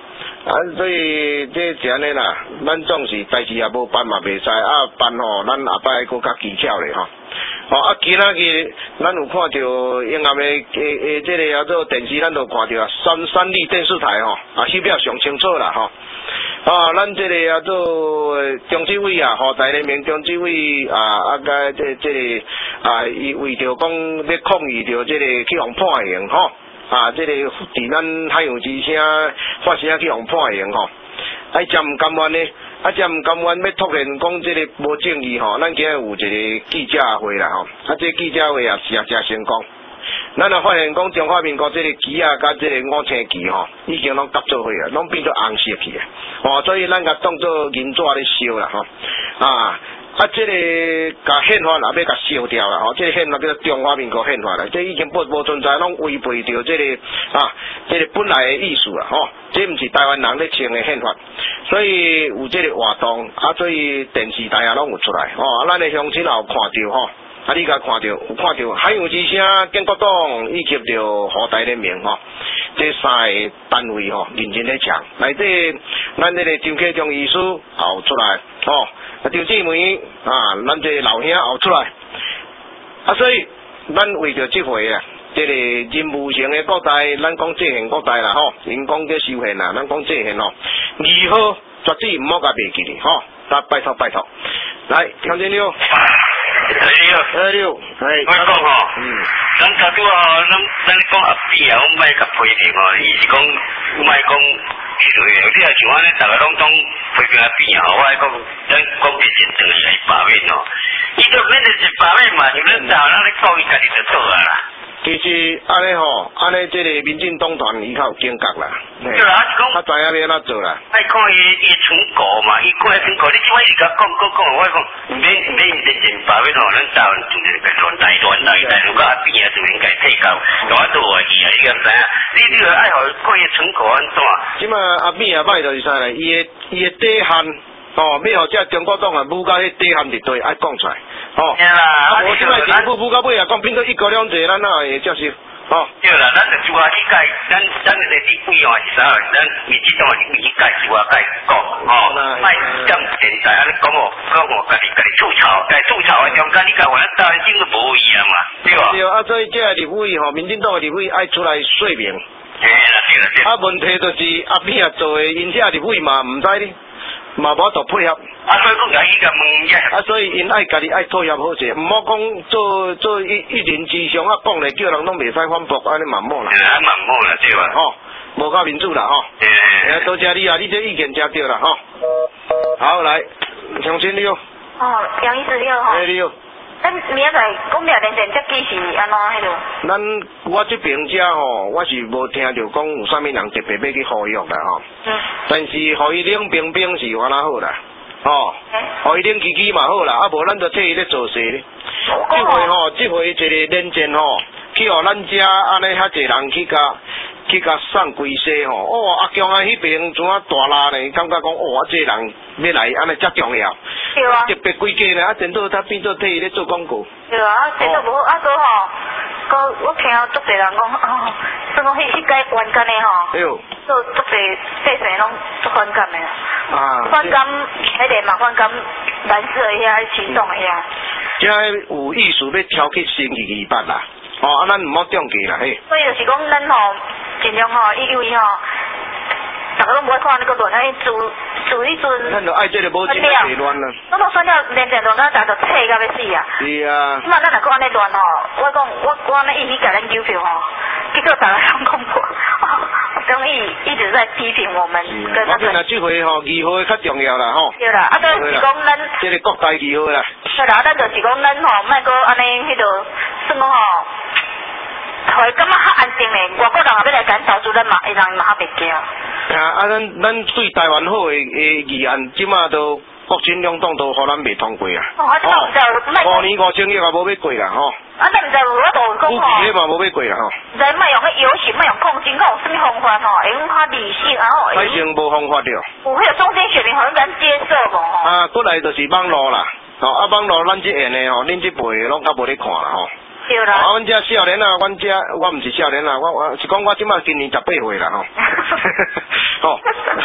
啊，所以这是安尼啦，咱总是代志也无办嘛袂使，啊办吼，咱后摆搁较技巧咧吼。哦啊，今仔日咱有看到永安的诶诶，这个叫做电视，咱都看到啊，三三立电视台吼，啊翕了上清楚啦吼。啊，咱这个叫做中纪委啊，吼台联盟中纪委啊啊个这这个啊，伊为着讲要抗议着这个去互判刑吼。啊，这个伫咱海洋之声发声去互判刑吼，啊，真毋甘愿呢，啊，真毋甘愿要突然讲这个无正义吼，咱今日有一个记者会啦吼，啊，这个记者会也是也真成功，咱也发现讲中华民国这个旗啊，甲这个五星旗吼，已经拢夹做伙啊，拢变做红色去啊，哦，所以咱甲当做银纸咧烧啦吼，啊。啊，这个甲宪法也要甲烧掉啦，吼，这个宪法叫做中华民国宪法啦，这已经不无存在，拢违背着这个啊，这个本来的意思啦，吼，这毋是台湾人咧签的宪法，所以有这个活动，啊，所以电视台也拢有出来，吼，啊，咱的乡亲也有看到吼，啊，你甲看到有看到海洋之声、建国党以及着河台联盟吼，这三个单位吼认真咧抢，内底咱这个周启忠医师也有出来，吼。啊，张志梅啊，咱这老兄也有出来，啊，所以咱为着这回啊，这个任务型的国代，咱讲这限国代啦吼，因讲叫修宪啦，咱讲这限吼，二号绝对唔好甲袂记哩吼，咱拜托拜托，来，听见了？ 哎呦， 哎呦，哎， 我讲吼，嗯，咱头拄吼，咱咱讲阿弟啊，我莫甲批评吼，伊是讲莫讲。你你也像安尼，大家拢总批评阿扁吼，我来讲，咱讲其实真是一百面吼，伊就免得一百面嘛，就咱大咱咧讲伊家己就做啊啦。 其实安尼吼，安尼这个民进党团伊较有警觉啦， 对啦，讲他知影要安怎做啦。 爱看伊伊成果嘛，伊过来成果，你即摆是甲讲讲讲，我讲唔免唔免认真百面吼，咱台湾就是个乱代乱代代，如果阿扁啊就应该退交，我都话伊啊，你敢知影？你你个爱互看伊成果安怎？ 即马阿扁啊摆就是啥咧？伊的伊的底线。哦，要互这中国党啊，武甲迄底线伫对，爱讲出来。哦，啊，我即摆政府武甲尾啊，讲变做一国两制，咱哪会接受？哦， 对啦，咱就主要去改，咱咱个立委哦是啥？咱民进党立委去改，主要改讲，哦，卖将现在安尼讲哦，讲哦，家己家己吐槽，家吐槽的中间，你讲我咱台湾政府无一样嘛，对吧？ 对啊，所以这个立委吼，民进党的立委爱出来说明。 嘿啦，对啦，对啦。 啊，问题就是阿扁啊做的，因这立委嘛唔知哩。嘛无度配合， 啊，所以讲甲伊个问呀， 啊，所以因爱家己爱妥协好势，毋好讲做做一一人之上啊，讲咧叫人拢袂使反驳，安尼嘛唔好啦， 啊，嘛唔好啦，对吧？ 吼，无够民主啦，吼，诶，多谢你啊，你这意见真对啦，吼，好来，重新了， 哦，杨医师你好，吼， 哎你好。 咱明仔载讲了连连这记是安怎迄落？ 咱我这边遮吼，我是无听到讲有啥物人特别要去呼吁啦吼。嗯。但是互伊冷冰冰是安那好啦，吼。嗯。互伊冷叽叽嘛好啦，啊无咱就替伊咧做事咧。这回吼，这回一个连战吼，去互咱遮安尼遐济人去甲去甲送规西吼，哦，阿强啊迄边怎啊大拉呢？感觉讲哦，啊这人要来安尼遮重要。 对啊， 特别规家咧，啊，真到他变做替伊咧做广告。 对啊，啊，真到无啊个吼，个我听足侪人讲，哦，什么迄迄届冤干的吼， 哎呦， 做足侪百姓拢足反感的，啊，反感迄个嘛反感蓝色的遐行动的遐。 即有意思要挑起新奇二八啦，哦，啊，咱唔好中计啦嘿。 所以就是讲，咱吼尽量吼，因为吼，大家拢无爱看那个乱，安尼做。做迄阵， 咱就爱这个无钱来乱啦。 我都算了连战乱，咱大家都气到要死啊！ 是啊。即马咱若讲安尼乱吼，我讲我我安尼一直甲咱邮票吼，结果大家拢讲过，中医一直在批评我们。 是啊。我见啊，这回吼二号较重要啦吼。 对啦，啊，就是讲咱。 这个国代二号啦。 对啦，咱就是讲咱吼，莫搁安尼迄个算讲吼。互伊感觉较安定嘞，外国人也要来咱投资，咱嘛会人嘛较袂惊。 啊啊！咱咱对台湾好诶诶议案，即马都国军两党都互咱未通过啊。 哦，我即马毋知， 五年五千亿也无要过啦吼。 啊，咱毋知我都讲吼。武器嘛无要过啦吼。 毋知莫用迄游行，莫用抗争，讲有啥物方法吼，会用较理性，然后。 百姓无方法着。 有迄个中间选民，互咱接受无吼。 啊，过来就是网络啦，吼啊网络咱即下呢吼，恁即辈拢较无咧看啦吼。 对啦。 啊，阮遮少年啊，阮遮我毋是少年啊，我我是讲我即马今年十八岁啦吼。吼，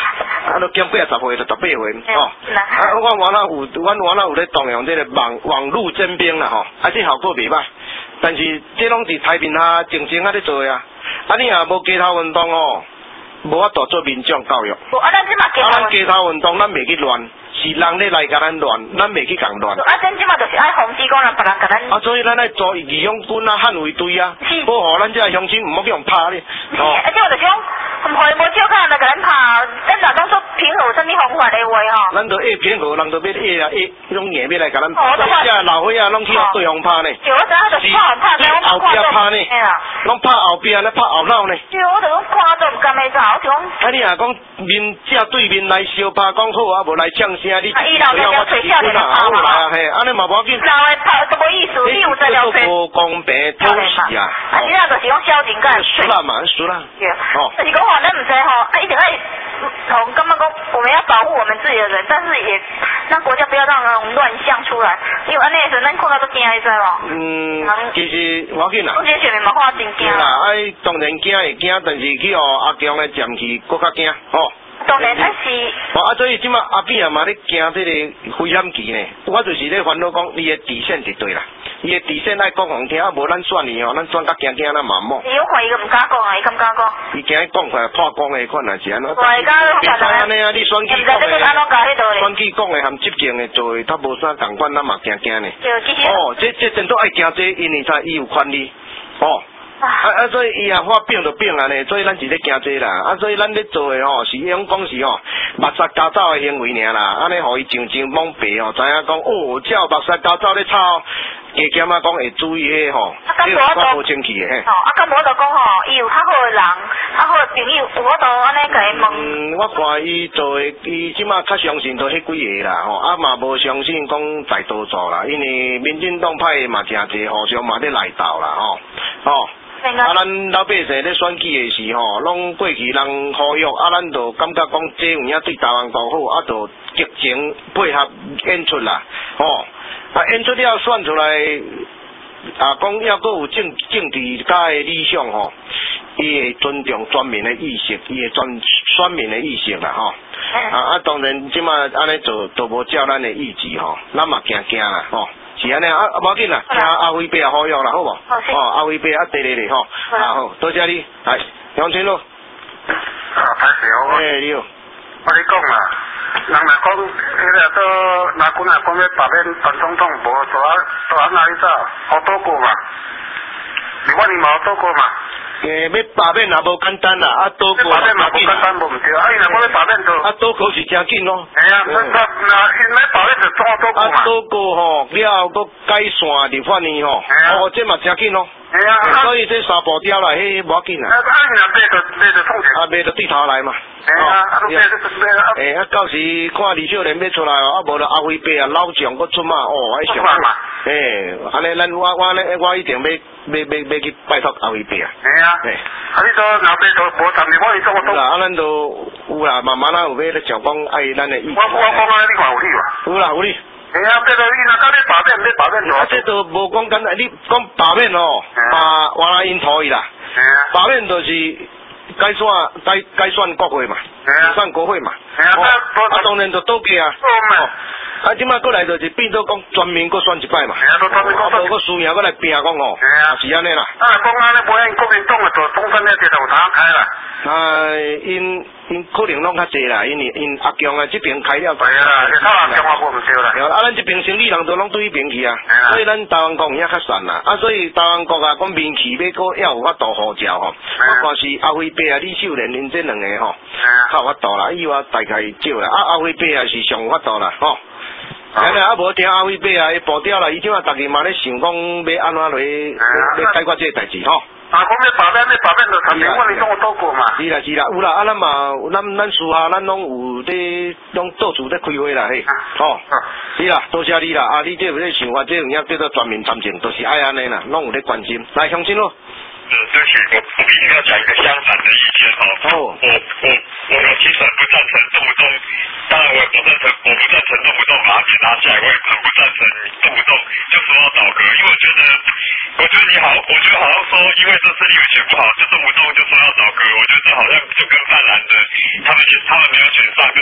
啊，都减几啊十岁就十八岁哦。啊，我原来有，阮原来有咧动用这个网网络征兵啦吼，啊，这效果袂歹。但是这拢是台面下正正啊咧做啊，啊你若无街头运动哦，无法度做民众教育。 啊，咱即嘛街头。 啊，咱街头运动咱袂去乱。是人咧来甲咱乱，咱袂去共乱。 啊，咱即马就是爱防止讲人别人甲咱。 啊，所以咱爱做义勇军啊、捍卫队啊，保护咱这乡亲，毋好去用拍咧。 哦。啊，即我就讲，唔可以无少看人来甲咱拍，咱若当做平和有啥物方法的话吼。咱就下平和，人就要下啊下，迄种硬要来甲咱拍。哦，这老伙仔拢去对方拍呢。 对，我知影就是拍拍，但我后壁拍呢。哎呀。拢拍后壁咧，拍后脑呢。 对，我就讲看做唔甘的咋，我就讲。 啊，你若讲面正对面来相拍，讲好啊，无来呛声，你。 啊，伊老了了吹笑脸好啦，嘿，安尼嘛无要紧。 老的拍都无意思，你有在了吹。 无公平偷袭啊！ 啊，现在就是讲消停干。 输啦嘛，输啦。 对。哦。就是讲话，咱唔知吼，啊，一定爱从刚刚讲，我们要保护我们自己的人，但是也让国家不要让那种乱象出来，因为安尼的时候，咱看到都惊，你知无？ 嗯。其实无要紧啦。 我这选民嘛，看真惊。 啦，哎，当然惊会惊，但是去互阿强的占去，搁较惊，吼。 当然还是。 哦，啊，所以即马阿扁啊嘛咧惊这个危险期呢，我就是咧烦恼讲，伊的底线是对啦，伊的底线爱讲互听，啊无咱选伊哦，咱选甲惊惊咱嘛冇。 伊有看伊个唔敢讲啊，伊敢唔敢讲？ 伊惊讲出来破功的款啊是安怎？ 对，敢讲别安尼啊，你选举讲的，选举讲的含执行的做的，他无啥共款，咱嘛惊惊呢。 对，其实。 哦，这这真都爱惊这，因为啥？伊有权利，哦。啊啊！所以伊也发病就病啊呢，所以咱是咧惊这啦。啊，所以咱咧做的吼，是用讲是吼，目杀加走的行为尔啦。安尼互伊上上懵白哦，知影讲哦，只要目杀加走咧炒，加减啊讲会注意迄吼，迄个较无清气的嘿。 哦，啊，咁我就讲吼，伊有较好的人，较好的朋友，有我都安尼甲伊问。 嗯，我看伊做的，伊即马较相信都迄几个啦吼，啊嘛无相信讲大多数啦，因为民进党派嘛诚济，互相嘛咧来斗啦吼，吼。啊，咱老百姓咧选举的时吼，拢过去人呼吁，啊，咱就感觉讲这有影对台湾够好，啊，就激情配合演出啦，吼，啊，演出了选出来，啊，讲要阁有政政治家的理想吼，伊会尊重全民的意识，伊会尊选民的意识啦，吼，啊啊，当然即马安尼做都无照咱的意志吼，咱嘛惊惊啦，吼。是安尼啊，无要紧啦，请阿辉伯也好用啦，好无？哦，阿辉伯啊，对对对吼，啊好，多谢你，来杨春路。 啊，歹势哦。 诶，你好。 我咧讲啦，人若讲迄个都哪管啊讲要罢免陈总统，无做啊做啊哪里走？好多个嘛，你我你嘛好多个嘛。 诶，要罢免也无简单啦，啊多个。 罢免嘛无简单无毋对，啊伊若讲要罢免就。 啊多个是真紧咯。 哎呀，那那那因来罢免就做多个嘛。 啊多个吼，了后搁改线立法院吼，哦这嘛真紧咯。 哎呀， 所以这三步调啦，迄无要紧啦。 啊，啊伊若买就买就创钱。 啊买就对头来嘛。 哎呀，啊都买就买啊。 诶，啊到时看李少年要出来哦，啊无就阿辉伯啊老将搁出马哦，还上。诶，安尼咱我我咧我一定要要要要去拜托阿辉伯啊。 哎呀。诶。啊！你说若买就无十年，我伊做我做。 啦，啊，咱都有啦，慢慢啊有要咧想讲爱咱的意。 我我讲啊，你看有理嘛？ 有啦，有理。 哎呀，这个你若讲你罢免，你罢免就。 啊，这都无讲简单，你讲罢免哦，罢原来因同意啦。 哎呀。 罢免就是改选改改选国会嘛，选国会嘛。 哎呀。 啊，当然就倒架啊。哦。啊，即摆过来就是变做讲全面搁选一摆嘛。 哎呀，都全面搁选。 啊，无搁输赢搁来拼讲哦。 哎呀。 是安尼啦。 啊，讲安尼无因国民党诶做总统咧，这就有通开啦。 啊，因因可能拢较济啦，因为因阿强啊这边开了。 对啦，你靠阿强我无唔对啦。 啊，咱这边生理人都拢对迄边去啊，所以咱台湾国也较散啦。啊，所以台湾国啊，讲民气要搁要有法度号召吼。我看是阿辉伯啊、李秀莲因这两个吼，较有法度啦。以外大概少啦，啊阿辉伯啊是上有法度啦，吼。安尼啊无听阿辉伯啊，伊步调啦，伊即马逐日嘛咧想讲要安怎来来解决这个代志吼。 啊，讲要罢免，要罢免就十年，我你讲我倒过嘛。 是啦是啦，有啦，啊咱嘛，咱咱私下咱拢有咧，拢到处咧开会啦嘿，吼，是啦，多谢你啦，啊，你这有咧想法，这有影叫做全民参政，都是爱安尼啦，拢有咧关心，来相信咯。 嗯，对不起，我我必须要讲一个相反的意见哈。哦。我我我其实很不赞成动不动，当然我也不赞成，我不赞成动不动把它给拿下来，我也很不赞成动不动就说要倒戈，因为我觉得，我觉得你好，我觉得好像说，因为这次立委选不好，就动不动就说要倒戈，我觉得这好像就跟泛蓝的他们他们没有选上，就说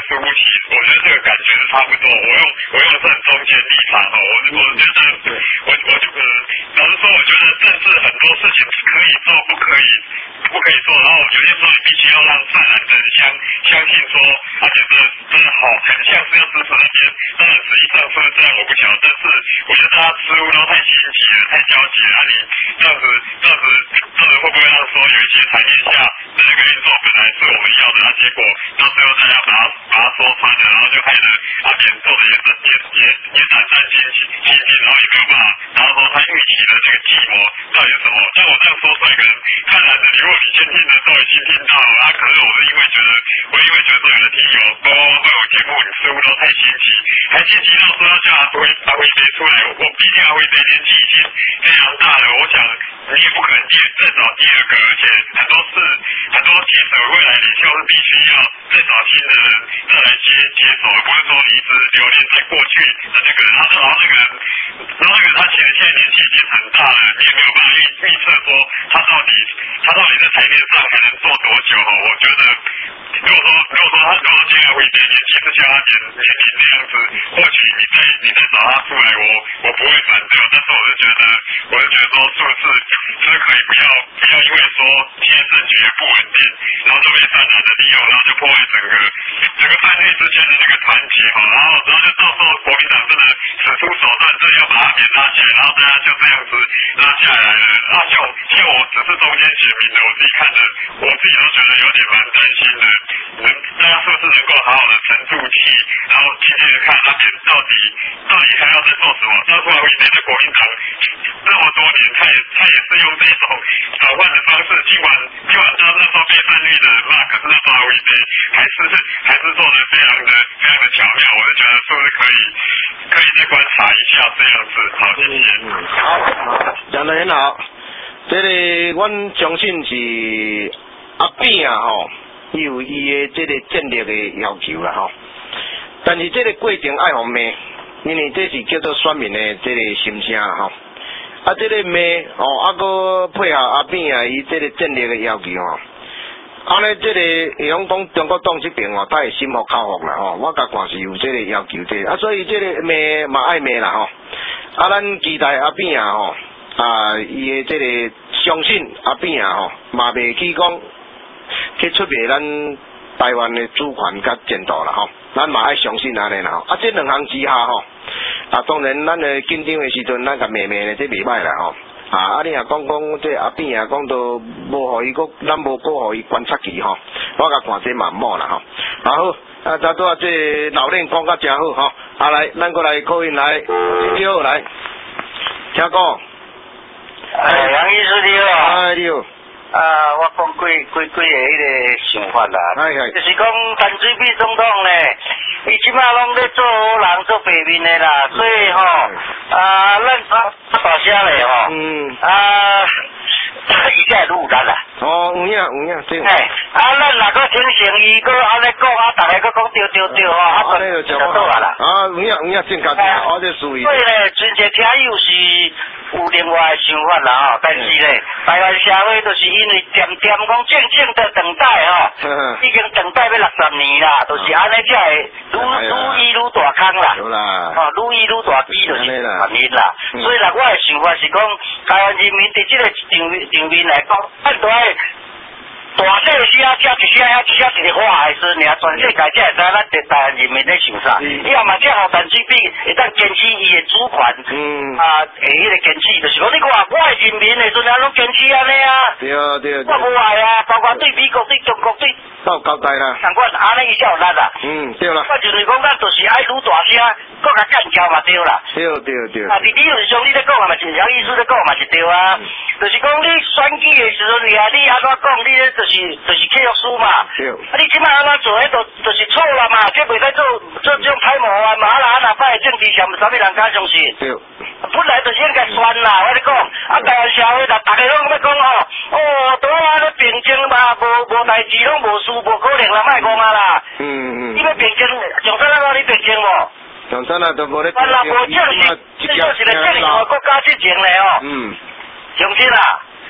输不起，我觉得这个感觉是差不多。我用我用的是很中间立场哦，我我觉得我我就嗯，老实说，我觉得政治很多事情可以做，不可以不可以做，然后有些时候你必须要让善良的人相相信说，而且这真的好，很像是要支持那边，但是实际上是不是这样我不晓得，但是我觉得大家似乎都太心急了，太焦急了，你这样子这样子这样子会不会让说有一些台面下的那个运作本来是我们要的，然后结果到最后大家把它把它说穿了，然后就害得阿扁做的也也也也胆战心惊心惊，然后也没有办法，然后说他预期的这个计谋到底是什么？像我这样说出来，可能看来的，如果你先听的都已经听到了，啊，可是我是因为觉得，我因为觉得说有的听友包括对我节目似乎都太心急，还心急到说要叫阿辉阿辉飞出来，我毕竟阿辉飞年纪已经非常大了，我想你也不可能接再找第二个，而且很多事很多接手未来领袖是必须要再找新的人再来接接手，而不是说你一直留恋在过去的那个人，然后然后那个人，然后那个人他其实现在年纪已经很大了，你也没有办法预预测说他到底他到底在台面上还能做多久哦？我觉得，如果说如果说他如果今天会年纪是像他年年龄那样子，或许你再你再找他出来，我我不会反对，但是我是觉得，我是觉得说是不是是不是可以不要不要因为说现在政局也不稳定，然后就被泛蓝的利用，然后就破坏整个整个泛绿之间的那个团结哈，然后然后就到时候国民党真的使出手段，真的要把他给拉下来，然后大家就这样子拉下来了。啊，像像我只是中间写明的，我自己看的，我自己都觉得有点蛮担心的。能大家是不是能够好好的沉住气，然后静静的看阿扁到底到底还要再做什么？当初阿辉在国民党那么多年，他也他也是用这种转换的方式，尽管尽管他那时候被泛绿的人骂，可是那时候阿辉还是还是做的非常的非常的巧妙。我就觉得是不是可以可以再观察一下这样子？好，谢谢。 好，讲得很好。这个阮相信是阿扁啊吼，伊有伊的这个战略的要求啦吼。但是这个过程爱互骂，因为这是叫做选民的这个心声啦吼。啊，这个骂哦，啊个配合阿扁啊，伊这个战略的要求吼。安尼这个会用讲中国党这边哦，他会心服口服啦吼。我甲看是有这个要求这个，啊，所以这个骂嘛爱骂啦吼。啊，咱期待阿扁啊吼。啊，伊的这个相信阿扁啊吼，嘛袂去讲去出卖咱台湾的主权甲前途啦吼，咱嘛爱相信安尼啦吼。啊，这两项之下吼，啊，当然咱的紧张的时阵，咱甲骂骂咧，这袂歹啦吼。啊，啊，你若讲讲这阿扁啊，讲到无互伊个，咱无顾互伊观察期吼，我甲看这嘛唔好啦吼。啊好，啊，再拄啊，这老练讲甲真好吼。啊来，咱过来口音来，你好来，请讲。 哎，杨医师你好。 哎，你好。 啊，我讲几几几个迄个想法啦。 哎哎。 就是讲陈水扁总统咧，伊即摆拢咧做好人做白面的啦，所以吼，啊，咱大声咧吼。嗯。啊，伊才愈难啦。 哦，有影有影，对。 哎，啊，咱若个听成伊个安尼讲，啊，逐个个讲对对对吼，啊，就就倒啊啦。 啊，有影有影，正确，我这属于。 所以咧，真侪听友是。有另外的想法啦吼，但是咧，台湾社会都是因为点点讲静静的等待吼，已经等待要六十年啦，都、就是安尼才会愈愈医愈大坑啦，吼，愈医愈大机就是原因啦。所以啦，我的想法是讲，台湾人民伫这个场场面来讲，咱都爱。大细写写一写写一写一个话的时阵，尔全世界才会知咱台湾人民咧想啥。以后嘛，这互陈水扁会当坚持伊的主权，嗯，啊，会迄个坚持，就是讲你看，我的人民的时阵，拢坚持安尼啊。对啊对啊。我无爱啊，包括对美国、对中国、对。 都有交代啦。 难怪安尼伊才有力啦。 嗯，对啦。 我就是讲，咱就是爱愈大声，搁甲干交嘛对啦。对对对。啊，你理论上你咧讲嘛是，杨医师咧讲嘛是对啊。就是讲你选举的时阵，你啊，你安怎讲，你咧就是。就是就是契约书嘛，对。啊，你即摆安怎做，迄就就是错啦嘛，这袂使做做这种歹模啊嘛，啊啦啊啦，摆政治上啥物人敢相信？对。本来就是应该选啦，我咧讲，啊台湾社会啦，大家拢要讲哦，哦，都啊咧竞争嘛，无无代志拢无事，无可能啦，莫讲啊啦。嗯嗯。你要竞争，上山那个你竞争无？上山啊，都无咧竞争。啊啦，无正是，这就是咧证明我国家进前咧哦。嗯。相信啦。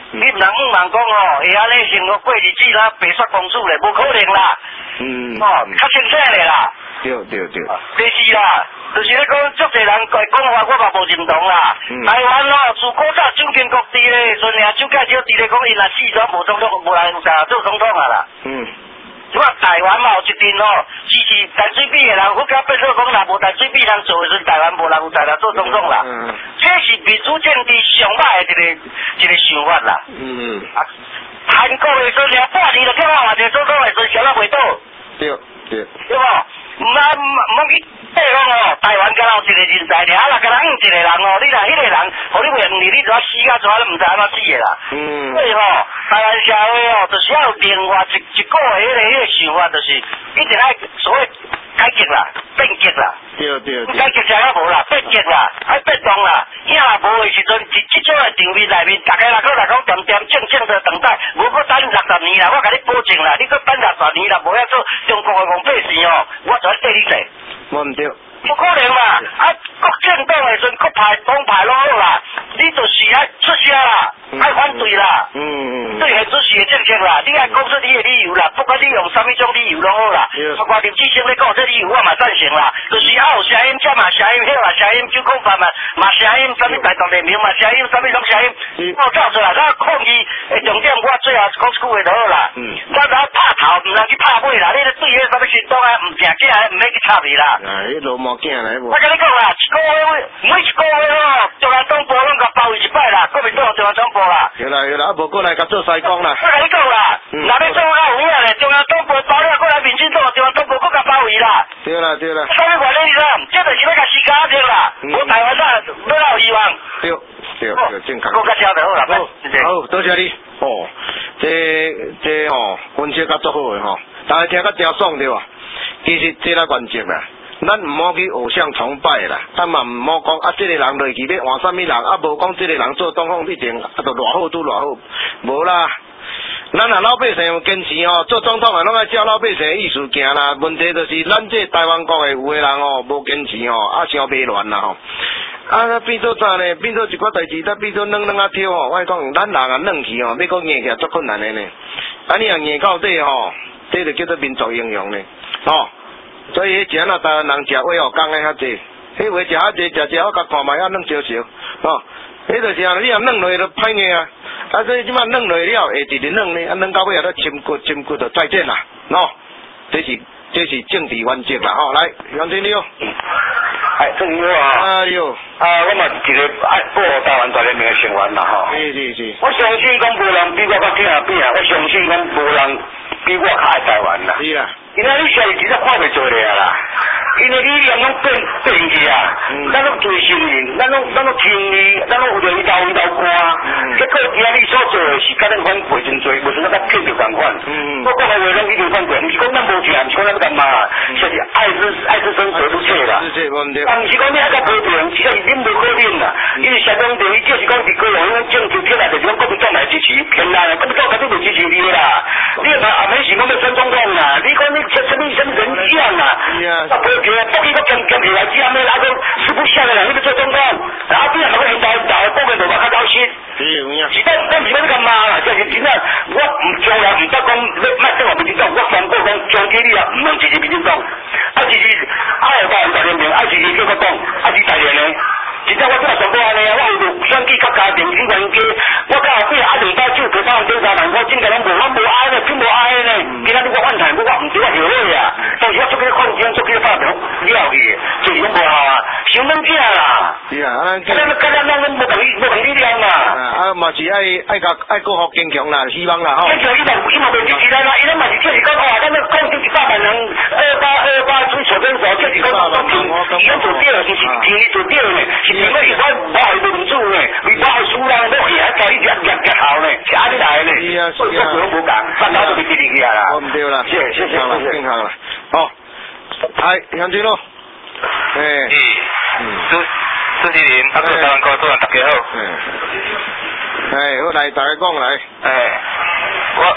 你唔能唔能讲哦，会安尼生活过日子啦，白雪公主咧，无可能啦。 嗯。 哦，较清醒咧啦。 对对对。 第是啦，就是咧讲，足侪人来讲话，我嘛无认同啦。嗯、台湾哦，自古早走遍各地咧，孙领手介绍伫咧讲，伊若死咗无总统，无人有啥做总统啊啦。嗯。我台湾嘛有一阵哦，支持淡水比的人，我甲变做讲，若无淡水比人做的时，台湾无人有才来做总统啦。嗯。这是民主政治上歹的一个一个想法啦。嗯。啊，韩国的孙领半年就叫我换一个总统的时，想到袂倒。对对。对无？唔啊唔唔去对讲哦，台湾敢有一个人才尔，啊若敢若一个人哦，你若迄个人，互你袂用你，你就要死甲怎都毋知安怎死的啦。嗯。所以吼，台湾社会哦，就是要有另外一一个迄个迄个想法，就是一定爱所谓改革啦、变革啦。对对对。改革啥也无啦，变革啦，爱变动啦。影若无的时阵，伫即种的场面内面，大家若搁来讲点点正正的等待，无搁等六十年啦，我甲你保证啦，你搁等六十年啦，无遐做中国的王百姓哦，我就对你说。我唔对。不可能嘛！啊，国政党的时阵，国派党派拢好啦，你就是爱出声啦，爱反对啦，嗯嗯，对现主席的政策啦，你爱讲出你的理由啦，不管你用什么种理由拢好啦，包括林志升咧讲这理由，我嘛赞成啦，就是啊有声音，这嘛声音，迄嘛声音，就讲法嘛，嘛声音，什么大众联盟嘛声音，什么拢声音，我照出来，咱抗议的重点，我最后讲一句话就好啦，嗯，咱咱拍头，唔能去拍尾啦，你咧对迄什么行动啊，唔正经啊，唔免去插你啦。啊，迄罗毛囝来无？我跟你讲啦，一个月每一个月哦，中央党部拢甲包围一摆啦，国民党中央党部啦。有啦有啦，啊无过来甲做西讲啦。我跟你讲啦，若要做啊有影咧，中央党部包了，过来民进党中央党部搁甲包围啦。对啦对啦。啥物原因你知？这就是要甲时间定啦，无台湾啦，要有希望。对对对，正确。我甲晓得好啦，好，好，多谢你。哦，这这吼分析甲足好诶吼，大家听甲真爽对吧？其实这啦关键啦。咱唔好去偶像崇拜啦，咱嘛唔好讲啊，这个人落去要换什么人，啊无讲这个人做总统一定啊，就偌好都偌好，无啦。咱啊老百姓有坚持哦，做总统啊，拢爱照老百姓的意思行啦。问题就是咱这台湾国的有的人哦，无坚持哦，啊伤迷乱啦吼。啊，变做啥呢？变做一寡代志，咱变做软软啊跳吼。我讲咱人啊软去吼，要讲硬起来足困难的呢。啊，你若硬到底吼，这就叫做民族英雄呢，吼。所以迄钱啊，台湾人食话哦，讲诶较济，迄话食较济，食食我甲看卖啊，软少少，吼，迄就是啊，你若软落就歹硬啊，啊，所以即摆软落了，会直直软呢，啊，软到尾啊，都深骨深骨就再见啦，喏，这是这是政治原则啦，吼，来，杨经理哦，哎，正你好啊，哎呦，啊，我嘛是一个爱保护台湾大人民诶成员啦，吼，是是是，我相信讲无人比我较听啊变啊，我相信讲无人比我较爱台湾啦，是啦。因为你现在其实看袂做咧啦，因为你人拢变变去啊，咱拢做新人，咱拢咱拢听你，咱拢有着一道一道歌，结果今日你所做的是甲咱反背真多，无像咱骗着共款。我讲的话拢已经反背，毋是讲咱无钱，毋是讲咱要干嘛，就是爱之爱之深责之切啦。但毋是讲你爱甲和平，其实是恁无可能啦，因为相当等于就是讲伫高雄迄种政治起来，就是讲国民党来支持，偏来国民党绝对袂支持你啦。你嘛阿免是讲要选总统啦，你讲你。什什么什么人样啊？啊，不要紧，不给我讲讲起来，这样的那个吃不下的人，你要做总统，然后变成个领导，然后部门就话较高薪。是咱咱是要干嘛啦？就是真正我唔将来唔得讲，要卖正我民进党，我宣布讲将基你啊，唔能支持民进党，啊支持爱台湾大联盟，爱支持叫我党，爱支持大连的。真正我真系上过安尼啊！我有选举较家庭去冤家，我到后壁啊两包酒，佢三两三万，我真正拢无，我无爱咧，真无爱咧。今仔日我反弹，我我唔知我后悔啊！当时我做几个抗争，做几个发表，了去，就是拢无效啊，想软正啦。是啊，啊，咱咱咱咱咱无同意，无同意量嘛。啊，嘛是爱爱甲爱国好坚强啦，希望啦吼。坚强伊嘛伊嘛袂支持咱啦，伊咱嘛是就是讲哦，咱要抗争一百万人，二八二八出手跟手，就是讲我听，伊拢做对了，就是听伊做对了。因为我我係民主嘅，你我係輸啦，我係喺在日日日後咧，是安尼來咧。是啊，所以我都冇講，翻到都俾你去啊啦。我唔對啦，謝謝謝謝，健康啦。好，係楊俊咯。誒，嗯，主主持人，啊，台灣高主任大家好。嗯。係，好嚟，大家講嚟。誒，我，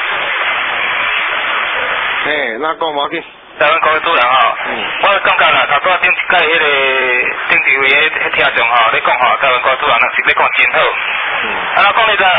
誒，那講冇緊。台灣各位主人吼，我感覺啦，頭拄頂一屆迄個頂地位迄迄聽眾吼，你講吼，台灣各位主人是你講真好，啊，我講你知啊，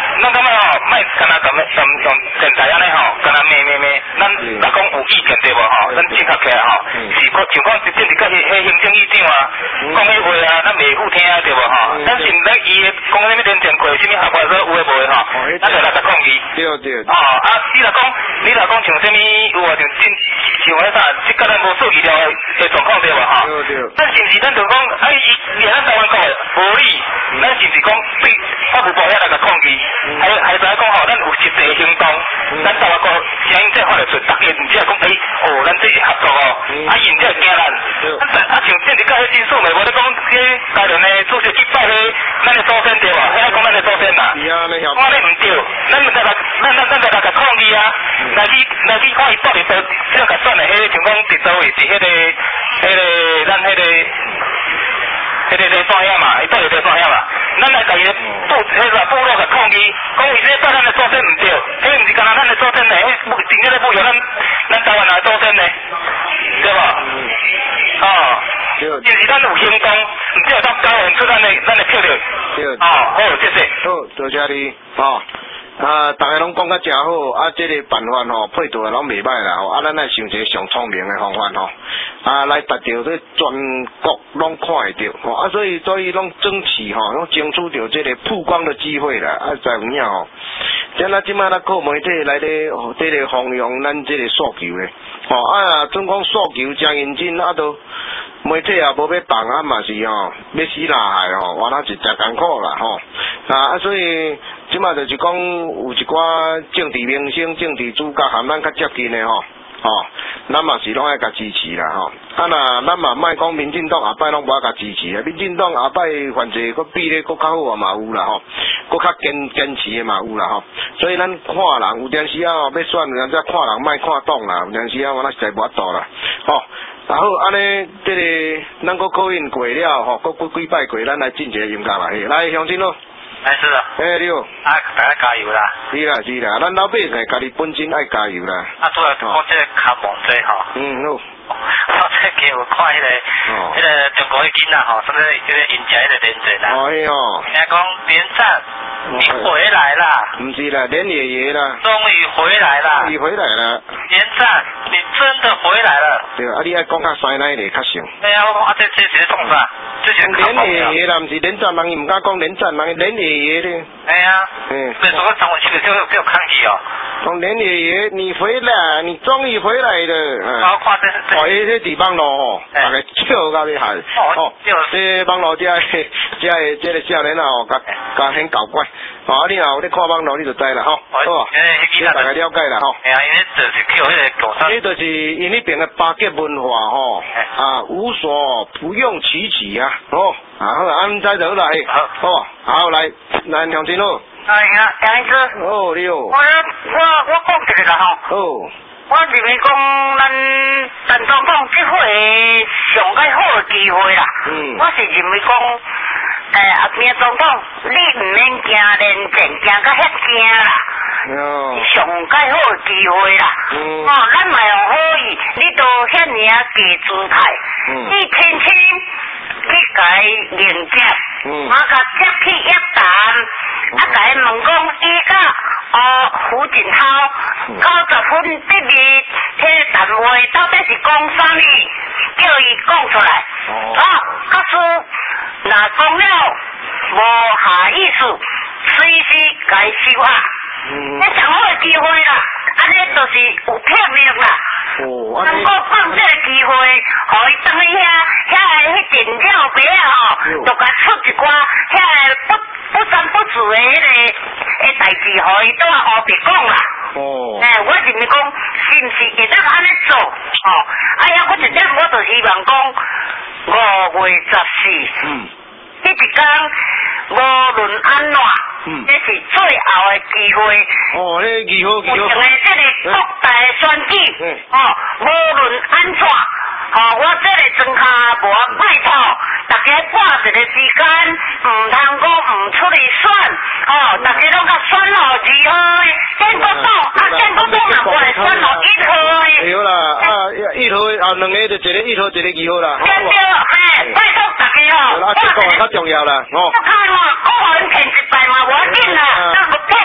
咱感觉吼，莫干那咁样用用电台安尼吼，干那咩咩咩，咱若讲有意见对无吼，咱正确起来吼，是讲像讲变是甲迄迄行政院长啊，讲迄话啊，咱袂好听对无吼，咱是毋知伊讲啥物连电过，啥物合法说有诶无诶吼，咱就来甲抗议。 对对。 哦，啊，你若讲，你若讲像啥物有啊，像真像迄啥，即甲咱无数医疗诶诶状况对无吼？ 对对。 咱是毋是咱就讲，啊，伊连咱台湾国无理，咱是毋是讲对法务部遐来甲抗议？还还知影讲吼，咱有实际行动，咱台湾国声音才发得出，逐个毋只讲诶，哦，咱这是合作哦，啊，因才会惊咱。啊，像正直甲迄真数的，无咧讲迄家人诶主席去拜迄咱诶祖先对无？遐讲咱诶祖先呐。 是啊，你晓。 我咧毋对，咱就来，咱咱咱就来甲抗议啊！来去来去看伊到底都即个甲选诶，迄像讲伫倒位是迄个迄个咱迄个。迄个个专业嘛，伊到底个专业嘛？咱来家己部迄个部落个抗议，讲伊这拜咱的祖先唔对，迄毋是干那咱的祖先呢？迄真正咧不由咱咱台湾人的祖先呢，对无？哦，就是咱有行动，唔只有当交换出咱的咱的票了。对。哦，好，谢谢。 好，多谢你。哦。啊，大家拢讲甲真好，啊，这个办法吼配套拢袂歹啦，吼，啊，咱来想一个上聪明的方法吼，啊，来达到这全国拢看会到，吼，啊，所以所以拢争取吼，拢争取到这个曝光的机会啦，啊，知有影吼，咱啊，即摆咱靠媒体来咧，这个弘扬咱这个诉求咧，吼，啊，总讲诉求真认真，啊，都媒体也无要放啊，嘛是吼，要死拉害吼，哇，那是真艰苦啦，吼，啊，所以。即马就是讲有一寡政治明星、政治主角含咱较接近的吼，吼，咱嘛是拢爱甲支持啦吼。啊那咱嘛莫讲民进党后摆拢无爱甲支持啊，民进党后摆反正佫比咧佫较好啊嘛有啦吼，佫较坚坚持的嘛有啦吼。所以咱看人有阵时啊要选，有阵时看人莫看党啦，有阵时啊我那实在无法度啦，吼。然后安尼，这个咱佫考验过了吼，佫几几摆过，咱来进一个音乐啦，嘿，来乡亲咯。 来是啊， 哎你好， 啊大家加油啦！ 是啦是啦，咱老百姓家己本身爱加油啦。 啊，拄来讲这个卡蒙这吼。嗯好。我这给我看迄个，迄个中国的囡仔吼，什么迄个引起迄个连战啦。哦嘿哦。人家讲连战，你回来啦。 唔是啦，连爷爷啦。 终于回来啦。 你回来了。 连战，你真的回来了。 对啊，你爱讲较西奶咧较像。 哎呀，我啊这这是创啥？这是连爷爷啦，唔是连战人，伊唔敢讲连战人，连爷爷咧。 哎呀。嗯。所以说我张文去的就就抗议哦。 讲连爷爷，你回来，你终于回来了。 好，看这这。 哦，迄个地方路吼，大家笑到厉害。哦，这网络这这这个少年啊，哦，甲甲很搞怪。哦，你若有咧看网络，你就知啦，吼。好，诶，大家了解啦，吼。 哎呀，因为就是叫迄个狗山。 迄就是因迄边的巴结文化吼，啊，无所不用其极啊，哦，啊好，安在就来，好，好来，来乡亲好。 哎呀，杨医师。 哦，你好。我我我讲一个啦吼。 哦。 我认为讲咱陈总统这回上个好的机会啦。嗯。我是认为讲，诶，阿明总统，你唔免惊连战，惊到遐惊啦。哦。上个好的机会啦。嗯。哦，咱嘛用好意，你都遐尔啊低姿态，嗯。你轻轻去甲伊迎接，嗯。啊，甲接去约谈，啊，甲伊问讲伊甲。哦，胡锦涛九十分这里，迄个谈话到底是讲啥物？叫伊讲出来。哦。啊，假使若讲了无下意思，随时甲伊收下。嗯。那上好的机会啦，安尼就是有骗命啦。哦。通过放这个机会，互伊当去遐遐个迄电料杯啊吼，就甲出一寡遐个不不三不四的迄个。诶，代志互伊都后别讲啦。哦。诶，我认为讲是毋是会当安尼做？哦，哎呀，我一点我就希望讲五月十四，嗯，迄一天无论安怎，嗯，这是最后的机会。哦，迄个机会机会。有诶，这个国大的选举，嗯，哦，无论安怎。哦，我这个庄卡无拜托，大家挂一个时间，唔通讲唔出嚟选，哦，大家拢甲选落二号的，建国党啊，建国党若过来选落一号的。对啦，啊，一号啊，两个就一个一号，一个二号啦。对对，嘿，拜托大家哦。啊，这个较重要啦，哦。我看嘛，我互因骗一摆嘛，无要紧啦，那个骗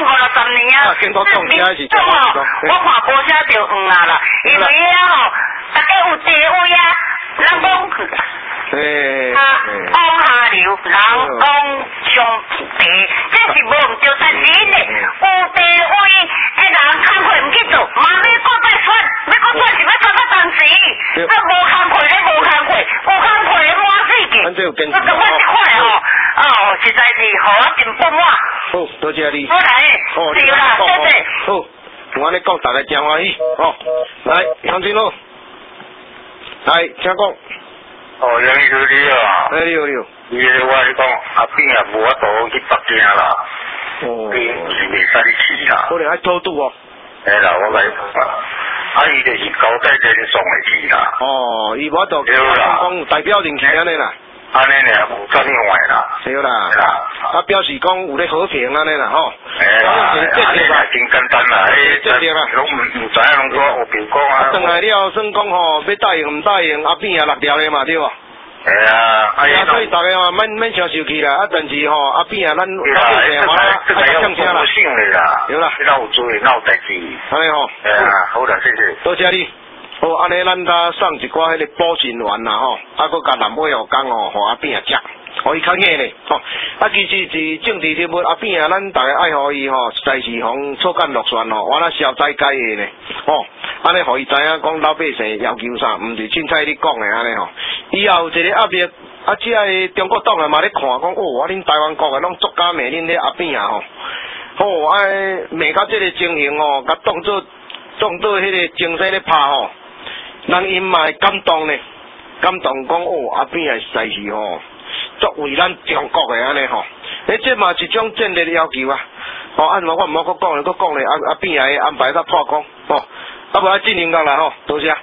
五六十年啊。 见到中车是中哦，我看无啥着黄啊啦，因为啊吼，大家有地位啊，人讲。 诶。 啊，往下流，人讲上地，这是无唔对，但是因为有地位，诶人工课唔去做，嘛要搁再选，要搁选是要做到当时，啊无工课咧无工课，有工课咧满死去，我我这块吼，哦实在是互我真不满。 好，多谢你。 好来， 哦， 对啦，谢谢。 好，我安尼讲，大家真欢喜。哦，来，乡亲佬，来，请讲。 哦，杨医师你好啊。 哎，你好你好。 伊个我是讲阿炳也无法度去北京啦。 哦。 伊是袂使去啦。 可能爱偷渡哦。 哎啦，我来讲，啊伊就是交代真送的去啦。 哦，伊无法度讲代表人去安尼啦。 安尼俩无怎样啦。 对啦。啊，表示讲有咧和平安尼啦吼。 哎啦，安尼啦，真简单啦，迄这点啦， 拢唔唔知影拢说有评讲啊。 转来了，算讲吼，要答应唔答应，阿扁也落掉咧嘛，对吧？ 哎呀，哎呀， 所以大家嘛，免免想受气啦。啊，但是吼，阿扁啊，咱对啦，这个这个要公信的啦， 对啦， 闹做闹代志。 安尼吼。 哎呀，好啦，谢谢。 多谢你。好，安尼咱甲送一寡迄个保鲜丸啦吼，啊，佮甲南尾后讲吼，互阿扁啊食，互伊较硬咧吼。啊，其实是政治人物阿扁啊，咱大家爱互伊吼，实在是互草菅落选吼，我那消灾解的呢吼。安尼互伊知影讲老百姓要求啥，毋是凊彩你讲的安尼吼。以后一个压力，啊，即个中国党啊嘛咧看讲，哦，我恁台湾国的拢作假骂恁咧阿扁啊吼，吼，啊，骂到即个情形吼，甲当做当做迄个精神咧拍吼。人因嘛会感动呢，感动讲哦，阿扁也实在是吼，作为咱中国的安尼吼，诶，这嘛是一种战略的要求啊。哦，按我我唔好搁讲咧，搁讲咧，阿阿扁也安排他破功，哦，啊无啊进行讲啦吼，多谢。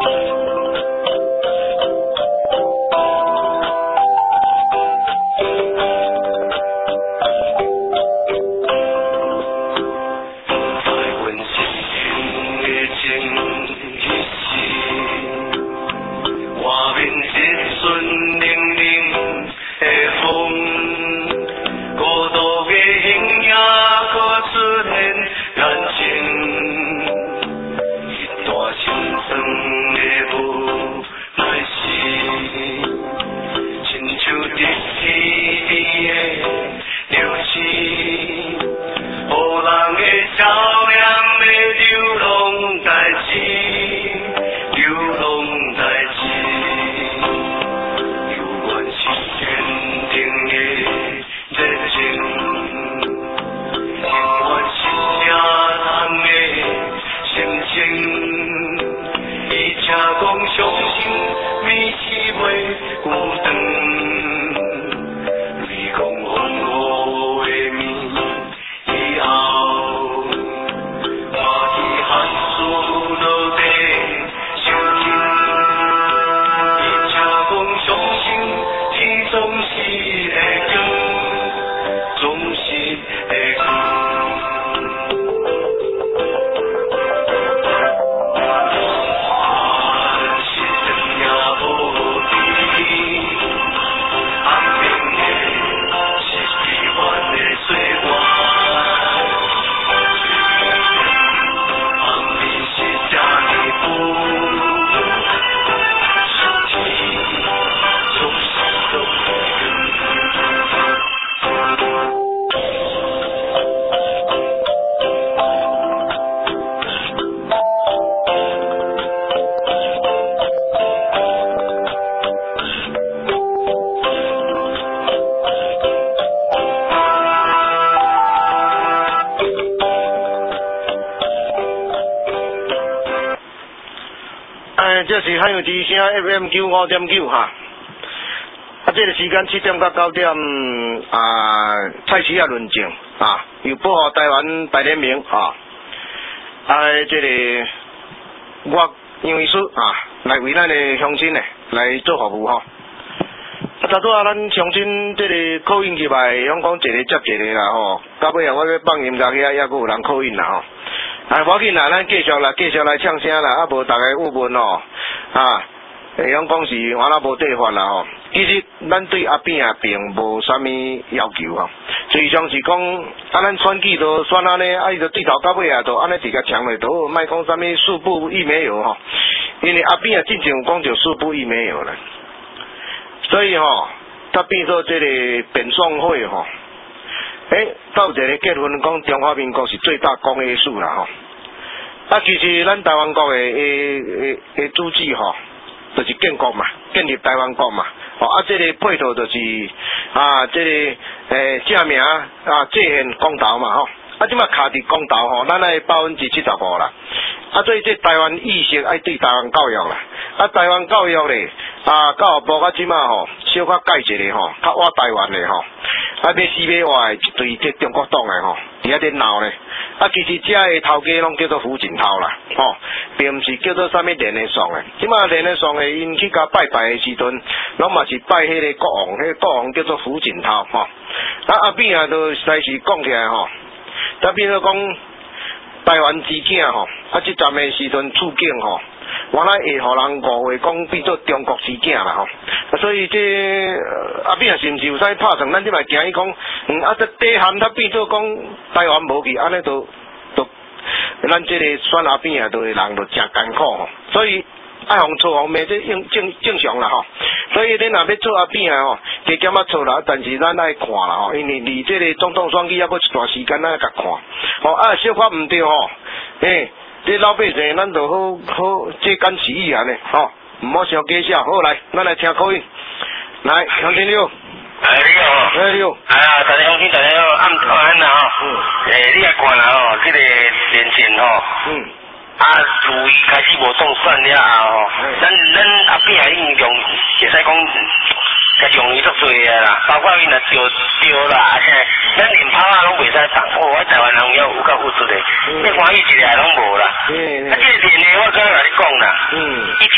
这是汉语之声 F M 九五点九哈，啊，这个时间七点到九点啊，蔡徐亚论证啊，由保护台湾大联盟啊，啊，这个我杨医师啊，来为咱的乡亲呢来做服务哈。啊，早早啊，咱乡亲这个口音入来，用讲一个接一个啦吼，到尾啊，我要放音乐去啊，也阁有人口音啦吼。啊，无要紧啦，咱继续啦，继续来唱声啦，啊无大家有问哦，啊，会用讲是我那无对法啦吼。其实咱对阿扁啊并无啥物要求吼，最常是讲啊，咱选举都选安尼，啊伊就对头到尾啊，都安尼直接抢落都莫讲啥物素不亦没有吼，因为阿扁啊真正有讲就素不亦没有啦，所以吼，他变做这个变双会吼。诶，到一个结论讲中华民国是最大公约数啦吼。啊，其实咱台湾国的诶诶诶主旨吼，就是建国嘛，建立台湾国嘛。哦，啊，这个配套就是啊，这个诶正名啊，制宪公投嘛吼。啊，即马卡伫公投吼，咱爱百分之七十五啦。啊，所以这台湾意识爱对台湾教育啦。啊，台湾教育咧，啊，教育部啊即马吼，小可改一个吼，较我台湾咧吼。啊，要死要活的一堆这中国党的吼，伫遐咧闹咧。啊，其实遮个头家拢叫做胡锦涛啦，吼，并毋是叫做啥物连的爽的。即马连的爽的，因去甲拜拜的时阵，拢嘛是拜迄个国王，迄个国王叫做胡锦涛吼。啊，阿扁啊，都实在是讲起来吼，特别说讲台湾之囝吼，啊，即站的时阵处境吼。原来会互人误会讲变做中国之囝啦吼，所以这阿扁是毋是有啥拍算？咱即摆惊伊讲，嗯啊，这底涵他变做讲台湾无去，安尼都都，咱这个选阿扁啊，都人都真艰苦吼，所以爱互错互骂这正正正常啦吼。所以恁若要做阿扁啊吼，加减啊错啦，但是咱爱看啦吼，因为离这个总统选举还佫一段时间，咱甲看，吼啊小可毋对吼，诶。这老百姓，咱就好好这干起义啊呢，吼，唔好伤假笑。好来，咱来听口音，来，乡亲六， 哎，你好， 哎六， 哎呀，大家乡亲，大家好，暗安啦吼，嗯，诶，你也看啦吼，这个连线吼，嗯，啊，自伊开始无当选了吼，咱咱阿扁也已经用，会使讲。甲用伊足侪啊啦，包括伊若钓钓啦，而且咱连炮啊拢袂使动，哦，我台湾人有有够付出的，你欢喜一个拢无啦。啊，这个连的我刚刚甲你讲啦，嗯，伊即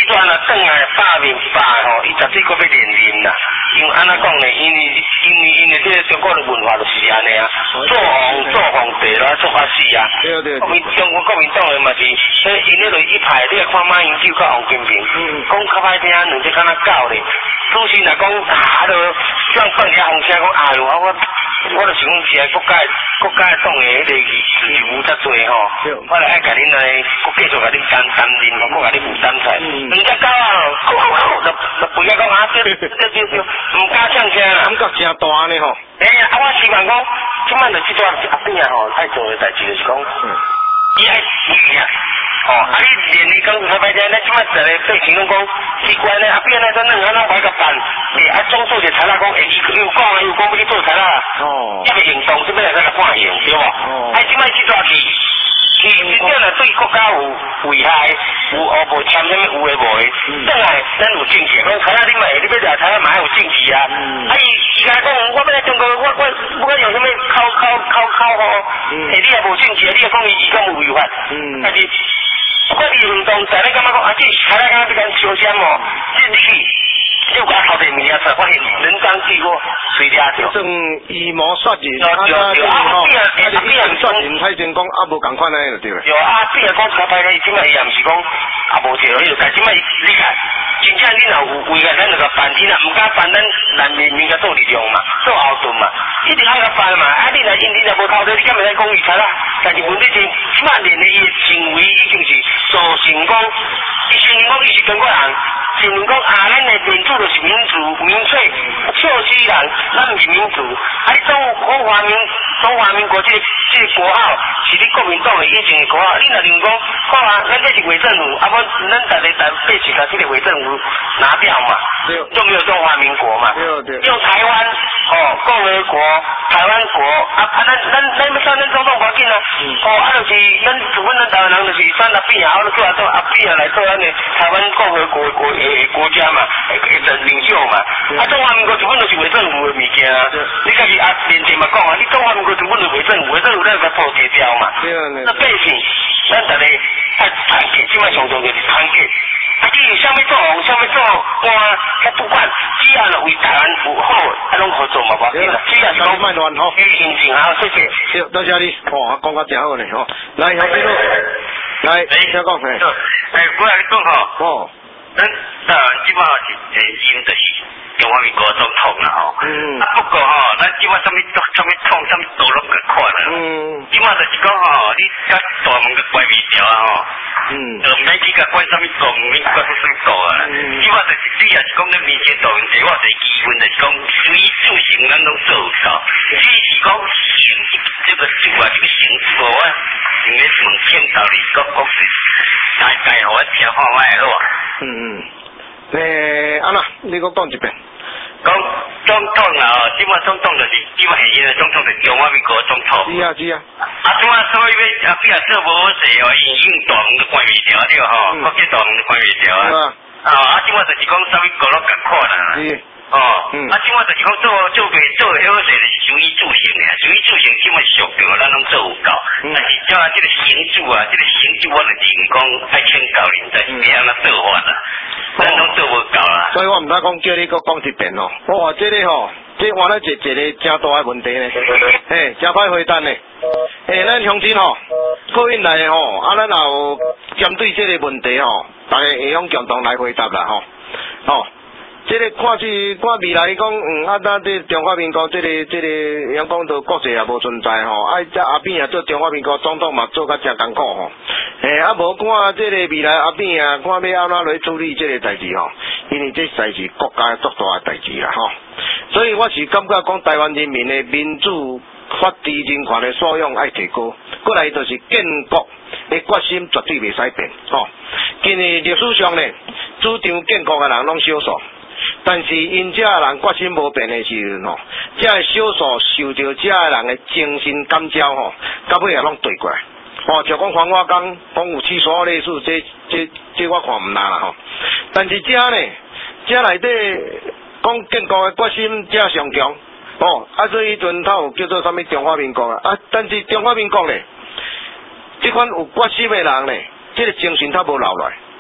转来百面百吼，伊绝对搁要连任啦。因为安怎讲呢？因为因为因为这个中国的文化就是安尼啊，做皇做皇帝啦，做法死啊。 对对。 国民中国国民党的嘛是，迄因迄落一派，你看马英九甲王金平，讲较歹听，两只敢若狗咧。主席来讲啊，都像放遐风声讲，哎呦，我我我就想讲是国家国家党的迄个义务较多吼，我来爱甲恁来，我继续甲恁担担任，我甲恁负担出来。两只狗啊，吼吼吼，就就不要讲啊，对对对对，唔敢唱声啦。 感觉真大呢吼。 哎呀，啊，我希望讲，即摆就即段阿扁啊吼，爱做的代志就是讲，伊爱死啊。哦，啊！你连你讲台北店，咱即摆实咧对形容讲，奇怪咧，阿扁咧咱两个人摆个办，诶，啊，总做者材料讲，会伊有讲啊，有讲要去做材料啊，哦，一个行动，即摆来咱来看用，对无？哦，啊，即摆即抓去，去真正来对国家有危害，有哦无签什么有诶无诶，转来咱有政治，讲材料你买，你要来材料买有政治啊，啊，伊伊来讲，我要来中国，我我不管用什么考考考考吼，诶，你也无政治，你也讲伊伊讲有违法，嗯，但是。我哋运动在咧感觉讲啊，这材料敢这间烧香哦，这你去，你有甲头地面啊，才发现人当地我水抓着。算以谋杀人， 啊对对，啊比啊， 啊就以谋杀人，太真讲啊无共款安尼就对了。 有啊，比啊讲差歹咧，即摆伊也毋是讲啊无着，伊就但即摆你看，真正你若有为个咱那个办天啊，毋敢办咱人民民个做力量嘛，做后盾嘛，一定爱个办嘛。啊，你若因你若无头地，你敢会使讲伊差啦？但是问题是，即摆连的伊行为已经是。造成讲，伊承认讲伊是中国人，承认讲啊，咱的民主就是民主、民粹，笑死人，咱毋是民主。啊，你中中华民中华民国这个这个国号是你国民党的以前的国号，你若认讲，看啊，咱这是伪政府，啊，我咱大家大必须把这个伪政府拿掉嘛，就没有中华民国嘛。对对。用台湾哦，共和国、台湾国，啊啊，咱咱咱要选咱总统无要紧啊，哦，啊，就是咱主分咱台湾人就是选阿扁啊，我做啊做阿扁啊来做咱的台湾共和国国诶国家嘛，诶诶领袖嘛，啊，中华民国主分就是伪政府的物件啊，你家己啊连前嘛讲啊，你中华民国主分就是伪政府，伪政府咱个破解掉嘛，那百姓咱大家爱团结，即摆上重就是团结。啊，至于啥物做，啥物做，我遐不管，只要为台湾服好，啊，拢合作嘛，无紧啦。只要是讲卖乱吼，诶，行情啊，谢谢。 对，多谢你，哦，讲甲真好咧吼。来，乡亲佬，来，你先讲嘿。 诶，我来讲吼。哦。咱啊，即摆是诶，因就是中华民国总统啦吼。嗯。啊，不过吼，咱即摆啥物啥物统，啥物道路个款啦。嗯。即摆就是讲吼，你甲大门个关闭掉啊吼。嗯，就唔免去甲管啥物党，唔免管啥物党啊。即摆就是你也是讲咱民间党问题，我就是基本就是讲随主行，咱拢做到。只是讲行这个主啊，这个行主啊，应该问天道理，讲讲是大概互我听看卖咯。 嗯嗯，诶，安那你讲讲一遍。 讲总统啊，即摆总统就是即摆现任的总统就是中华民国总统。 是啊是啊。啊， 即摆所以要啊，比啊做无好势哦，因因大门都关未掉对吼，国际大门都关未掉啊。啊，啊，即摆就是讲啥物各路共款啦。是。哦，嗯，啊，即摆就是讲做做袂做会好势，就是随意自行俩，随意自行即摆俗着，咱拢做有够。但是叫啊，即个行主啊，即个行主我就认讲爱请教恁，但是别安那做法啦。咱拢做无够啦， 所以我毋知讲叫你搁讲一遍哦。哇，这个吼，这换了一一个真大的问题呢，嘿，真歹回答呢。诶，咱乡亲吼，各位来吼，啊，咱也有针对这个问题吼，大家会用共同来回答啦吼，哦。这个看去看未来讲，嗯，啊，咱这中华民国这个这个，阳讲到国际也无存在吼，啊，这阿扁也做中华民国总统嘛，做甲真艰苦吼。诶，啊，无看这个未来阿扁啊，看要安怎来处理这个代志吼，因为这才是国家足大的代志啦吼。所以我是感觉讲台湾人民的民主法治人权的素养爱提高，过来就是建国的决心绝对袂使变吼。今日历史上呢，主张建国的人拢少数。但是因这人决心无变的时阵吼，这少数受到这人的精神感召吼，到尾也拢对过来。哦，就讲黄花岗讲有七所类似，这这这我看毋难啦吼。但是这呢，这内底讲建国的决心这上强哦，啊所以迄阵他有叫做啥物中华民国啊，啊但是中华民国呢，这款有决心的人呢，这个精神他无留来。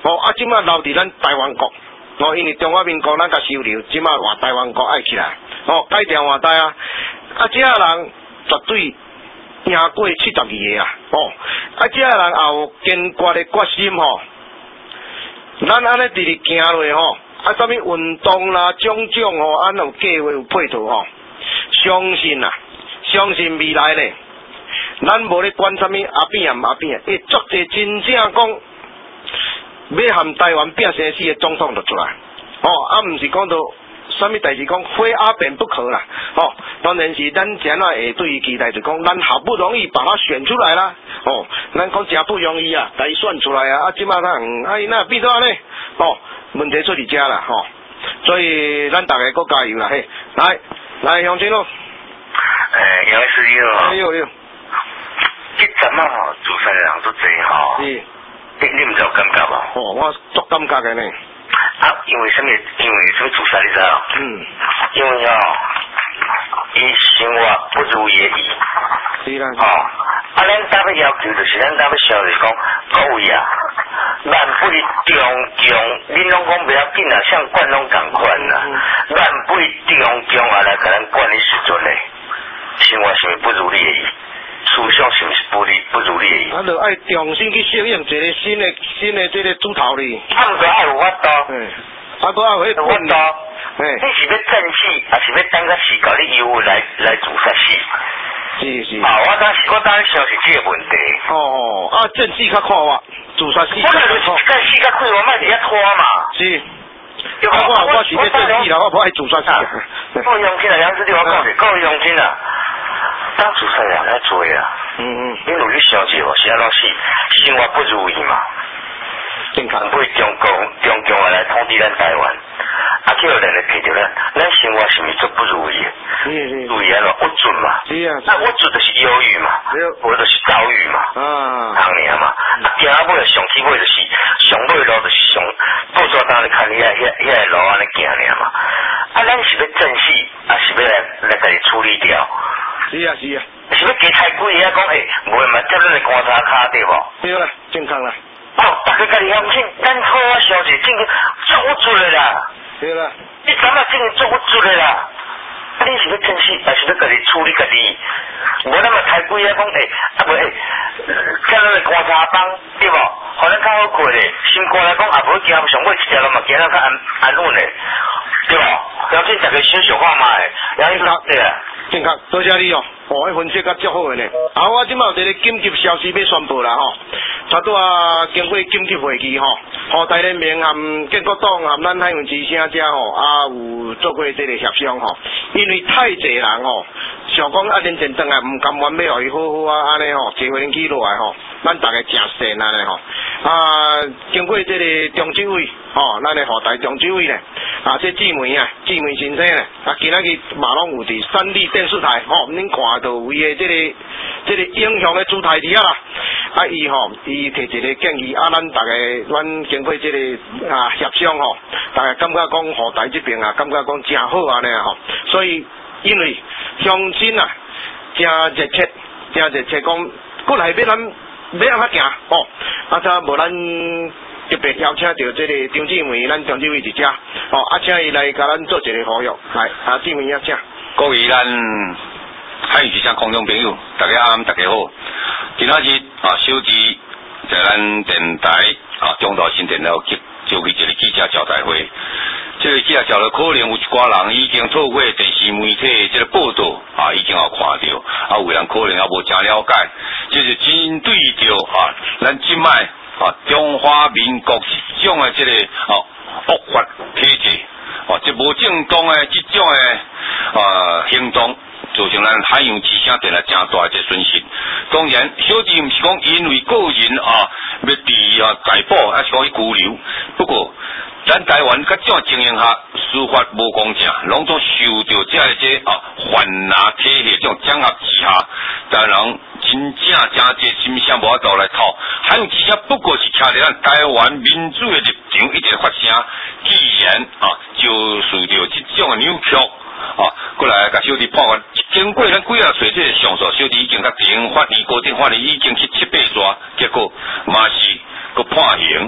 哦，啊，即马留伫咱台湾国，哦，因为中华民国咱甲收留，即马换台湾国爱起来，哦，改条换代啊，啊，这个人绝对赢过七十二个啊，哦，啊，这个人也有坚决的决心吼，咱安尼直直行落吼，啊，啥物运动啦、种种吼，安有计划有配套吼，相信啊，相信未来咧，咱无咧管啥物阿扁啊、阿扁啊，会足侪真正讲。要含台湾拼生死的总统就出来，哦，啊，唔是讲到什么代志讲非阿扁不可啦，哦，当然是咱怎啊会对伊期待，就讲咱好不容易把他选出来啦，哦，咱讲真不容易啊，甲伊选出来啊，啊，即马咱哎那变做安尼，哦，问题出伫遮啦，吼、哦，所以咱大家各加油啦，嘿，来来乡亲咯， 诶，杨师兄哦， 哎呦呦， 即阵啊吼，自杀的人都侪吼。 是。 你你唔知有感觉无？ 哦，我足感觉嘅呢。 啊，因为什么？因为什么自杀？你知道？ 嗯。 因为哦，伊生活不如意的伊。 是啦。 哦，啊，咱搭要要求就是咱搭要想就是讲，各位啊，咱不是中强，恁拢讲不要紧啊，像管拢共款啦。咱不是中强啊来甲咱管理时阵嘞，生活是不如意的伊。思想是毋是不利不如意？ 啊，就爱重新去适应一个新的新的这个主头哩。 啊，毋过爱有法度。嗯。 啊，搁还有法度。 嘿。 你是要正死，还是要等个时搞你忧来来自杀死？ 是是。 啊，我当时我当时想是这个问题。 哦哦，啊，正死较快哇，自杀死。 我那就是正死较快，我莫伫遐拖嘛。 是。啊，我我是要正死啦，我无爱自杀死。 够用心啊，杨师弟，我讲是够用心啊。当主持人来做呀， 嗯嗯， 你努力想一下，是安怎是生活不如意嘛？ 健康不会中共中共来统治咱台湾，啊，叫人来睇着咱，咱生活是毋是足不如意？ 是是， 如意安怎不准嘛？ 是啊， 那我准就是忧郁嘛，或者是躁郁嘛， 啊， 当年嘛，啊，行到尾上起尾就是上尾路就是上，不说当你看你遐遐遐路安尼行尔嘛，啊，咱是要正视，啊是要来来甲你处理掉。 是啊是啊， 是要加太贵啊？讲诶，无嘛接咱来观察卡对无？ 对啦，健康啦。 哦，大家家己相信，咱好啊，小姐，正经做不出来啦。 对啦。 你怎啊正经做不出来啦？啊，你是要正视，还是要家己处理家己？无咱嘛太贵啊，讲诶，啊无诶，叫咱来观察帮对无？互咱较好过咧，心肝来讲也无惊上尾一条路嘛，行咱较安安稳咧，对无？相信大家想想看嘛诶，然后对啊。 健康，多谢你哦，哦，迄分析较足好的呢。啊，我即马有一个紧急消息要宣布啦吼，差不多啊，经过紧急会议吼，和台联盟含建国党含咱海运之声遮吼，啊有做过这个协商吼，因为太侪人吼，想讲啊连前转来唔甘愿要互伊好好啊安尼吼，坐飞机落来吼，咱大家诚善安尼吼，啊经过这个中执委吼，咱的河台中执委咧，啊这姊妹啊，姊妹先生咧，啊今仔日嘛拢有伫三立电视台吼，恁看到伊的这个这个英雄的姿态伫啊啦，啊伊吼伊提一个建议，啊咱大家咱经过这个啊协商吼，大家感觉讲河台这边啊，感觉讲真好安尼吼，所以因为乡亲啊，真热切，真热切讲，过来要咱要安怎行哦，啊则无咱。特别邀请到这个张志伟，咱张志伟伫遮，哦，啊，请伊来甲咱做一个呼吁，来，啊，志伟也请。 各位咱海运之声观众朋友，大家暗，大家好。今仔日啊，小弟在咱电台啊，中岛新电台召开一个记者招待会。这个记者招待可能有一寡人已经透过电视媒体这个报道啊，已经有看到，啊，有人可能也无真了解，就是针对着啊，咱即摆。啊，中华民国这种的这个哦恶法体制，哦，这无正当的这种的呃行动，造成咱海洋之声电台真大的这损失。当然，小弟毋是讲因为个人啊要伫啊逮捕，还是讲去拘留，不过。咱台湾甲这种情形下，司法无公正，拢总受到这个这啊犯拿体系这种掌握之下，但人真正真济真相无法度来讨。海洋之声不过是徛在咱台湾民主的立场一直发声，既然啊就受到这种的扭曲啊，过来甲小弟判官，经过咱几啊岁这个上诉，小弟已经甲地方法院、高等法院已经去七八抓，结果嘛是。个判刑啊，判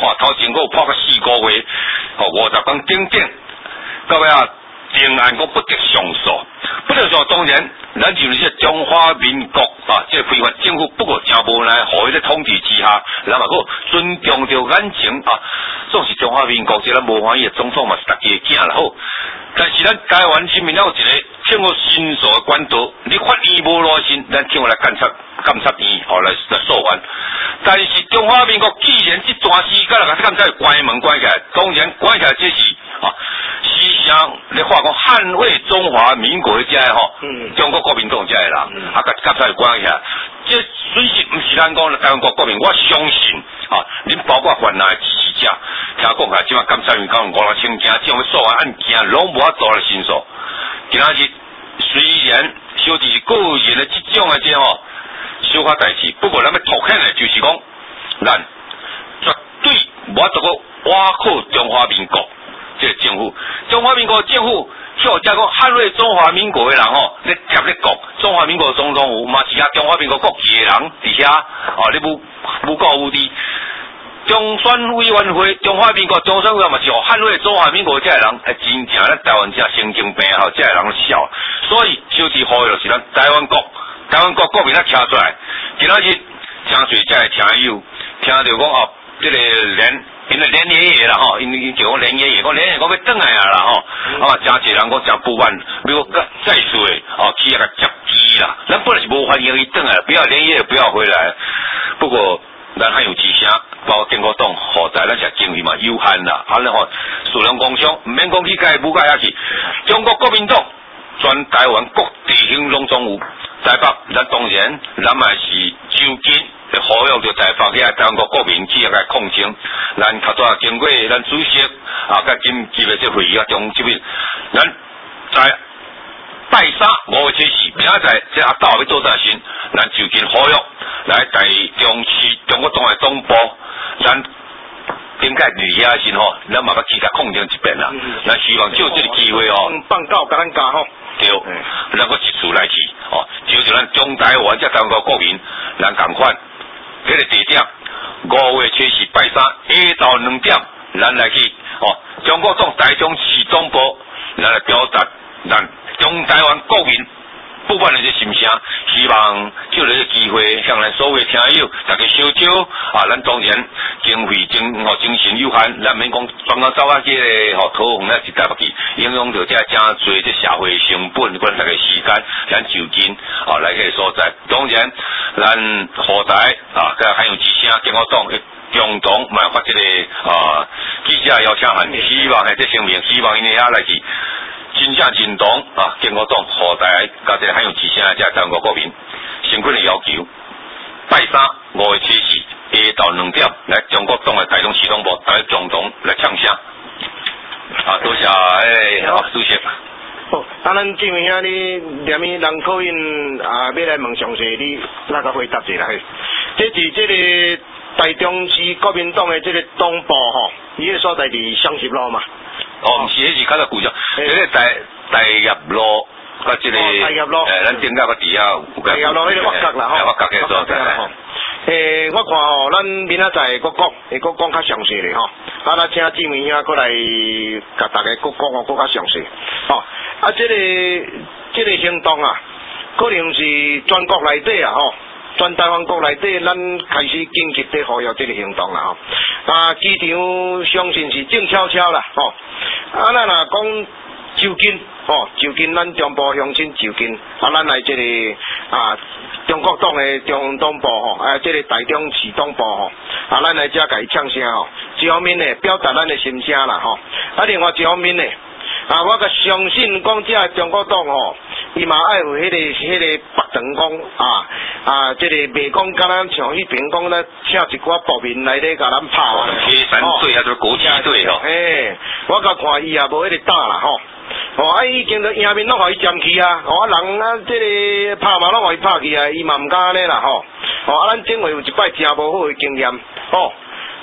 看头前个破个四个月，哦五十天顶顶，到尾啊定案讲不得上诉，不得上诉当然，咱就是说中华民国啊，这个非法政府不过真无奈，互伊咧统治之下，咱嘛个尊重着眼前啊，总是中华民国，即咱无欢喜的总统嘛是大家的囝啦好。但是咱台湾市民了有一个经过申诉的管道，你法院无落实，咱请我来监察监察院，后来来诉冤。但是中华民国既然这段时间来个监察关门关起来，当然关起来这是啊，思想你话讲捍卫中华民国的这个吼，嗯，中国国民党这个人，啊，甲监察关起来，这损失不是咱讲台湾国国民，我相信啊，恁包括犯难的支持者，听讲下即马监察院讲五六千件，这种诉冤案件拢无法做来申诉。今仔日虽然小弟是个人的这种的这吼小可代志，不过咱要凸显的就是讲，咱绝对无法度个挖苦中华民国这个政府。中华民国政府叫只讲捍卫中华民国的人吼，咧贴咧讲中华民国总统府嘛是啊中华民国国旗的人伫遐哦，你无无告无的。中选委员会、中华民国中选委员嘛是捍卫中华民国这个人，哎，真正咱台湾这神经病吼，这个人笑。所以小弟呼吁就是咱台湾国、台湾国国民啊，请出来。今仔日真侪这个听友听到讲哦，这个连因为连爷爷啦吼，因因就讲连爷爷，讲连爷爷讲要转来啊啦吼，啊，真侪人讲真不安，如果再说哦，去那个接机啦，咱本来是无欢迎伊转来，不要连爷爷不要回来。不过。咱还有之声，包括建国党、后代，咱是经费嘛有限啦。啊，然后数量工商，唔免讲去介武介下去。中国国民党全台湾各地兴拢总有。台北，咱当然，咱嘛是就近来呼吁着台北遐台湾国国民去来抗争。咱头拄经过咱主席啊，甲今今日这会议啊，中这边，咱在拜三五月七日，明仔载这阿斗要做啥先？咱就近呼吁。来台中市中国党的总部，咱顶届离遐时吼，咱嘛要去甲控制一遍啦。咱希望就这个机会哦， 放告甲咱教吼， 对，咱个一次来去哦，就就咱中台湾这台湾国民，咱共款，这个地点五月七日拜三下到两点，咱来去哦，中国党台中市总部，咱来表达咱中台湾国民。不管你的心声，希望就这个机会向咱所有听友大家小招啊！咱当然经费精吼精神有限，咱免讲专讲走啊这个吼讨红，咱是台北去影响到这真侪这社会成本，管大家时间，咱就近啊来迄个所在。当然，咱后台啊，甲还有之声建国党共同买发这个啊记者邀请函，希望系这声明，希望因哋遐来去。真正认同啊！建国党后台加这个很有志向，这台湾国民诚恳的要求，拜三五月七日下到两点来中国党的台中市总部，大家共同来唱声。啊，多谢诶，好主席。 好，啊，咱这边遐你连咪人口因啊，要来问详细，你那个回答一下。这是这个台中市国民党的这个党部吼，伊个所在伫双十路嘛。 哦，毋是，迄是较较古上，迄个大大业路，甲即个，诶，咱顶甲个底下有个。大业路迄个挖角啦，吼，挖角嘅所在。 诶，我看吼，咱明仔载国讲，会国讲较详细咧吼，啊，咱请志明兄过来，甲大家国讲哦，国较详细。吼，啊，即个即个行动啊，可能是全国内底啊，吼。全台湾国内底，咱开始紧急地呼吁这个行动啦吼。啊，机场相信是静悄悄啦吼。啊，咱若讲就近吼，就近咱中部乡亲就近，啊，咱来这个啊中国党的中央党部吼，啊，这个台中市党部吼，啊，咱来遮甲伊唱声吼。一方面呢，表达咱的心声啦吼。啊，另外一方面呢，啊，我个相信讲这中国党吼。伊嘛爱有迄、那个、迄、那个北长讲啊啊，即、这个袂讲敢咱像迄边讲咧，请一寡国民来咧甲咱拍啊。 黑山队还是国旗队吼？ 嘿，我甲看伊也无迄个打啦吼。哦，啊，已经都赢面拢互伊占去啊！哦，人啊，即、这个拍嘛拢互伊拍去啊，伊嘛毋敢安尼啦吼。哦，啊，咱正话有一摆真无好诶经验，哦，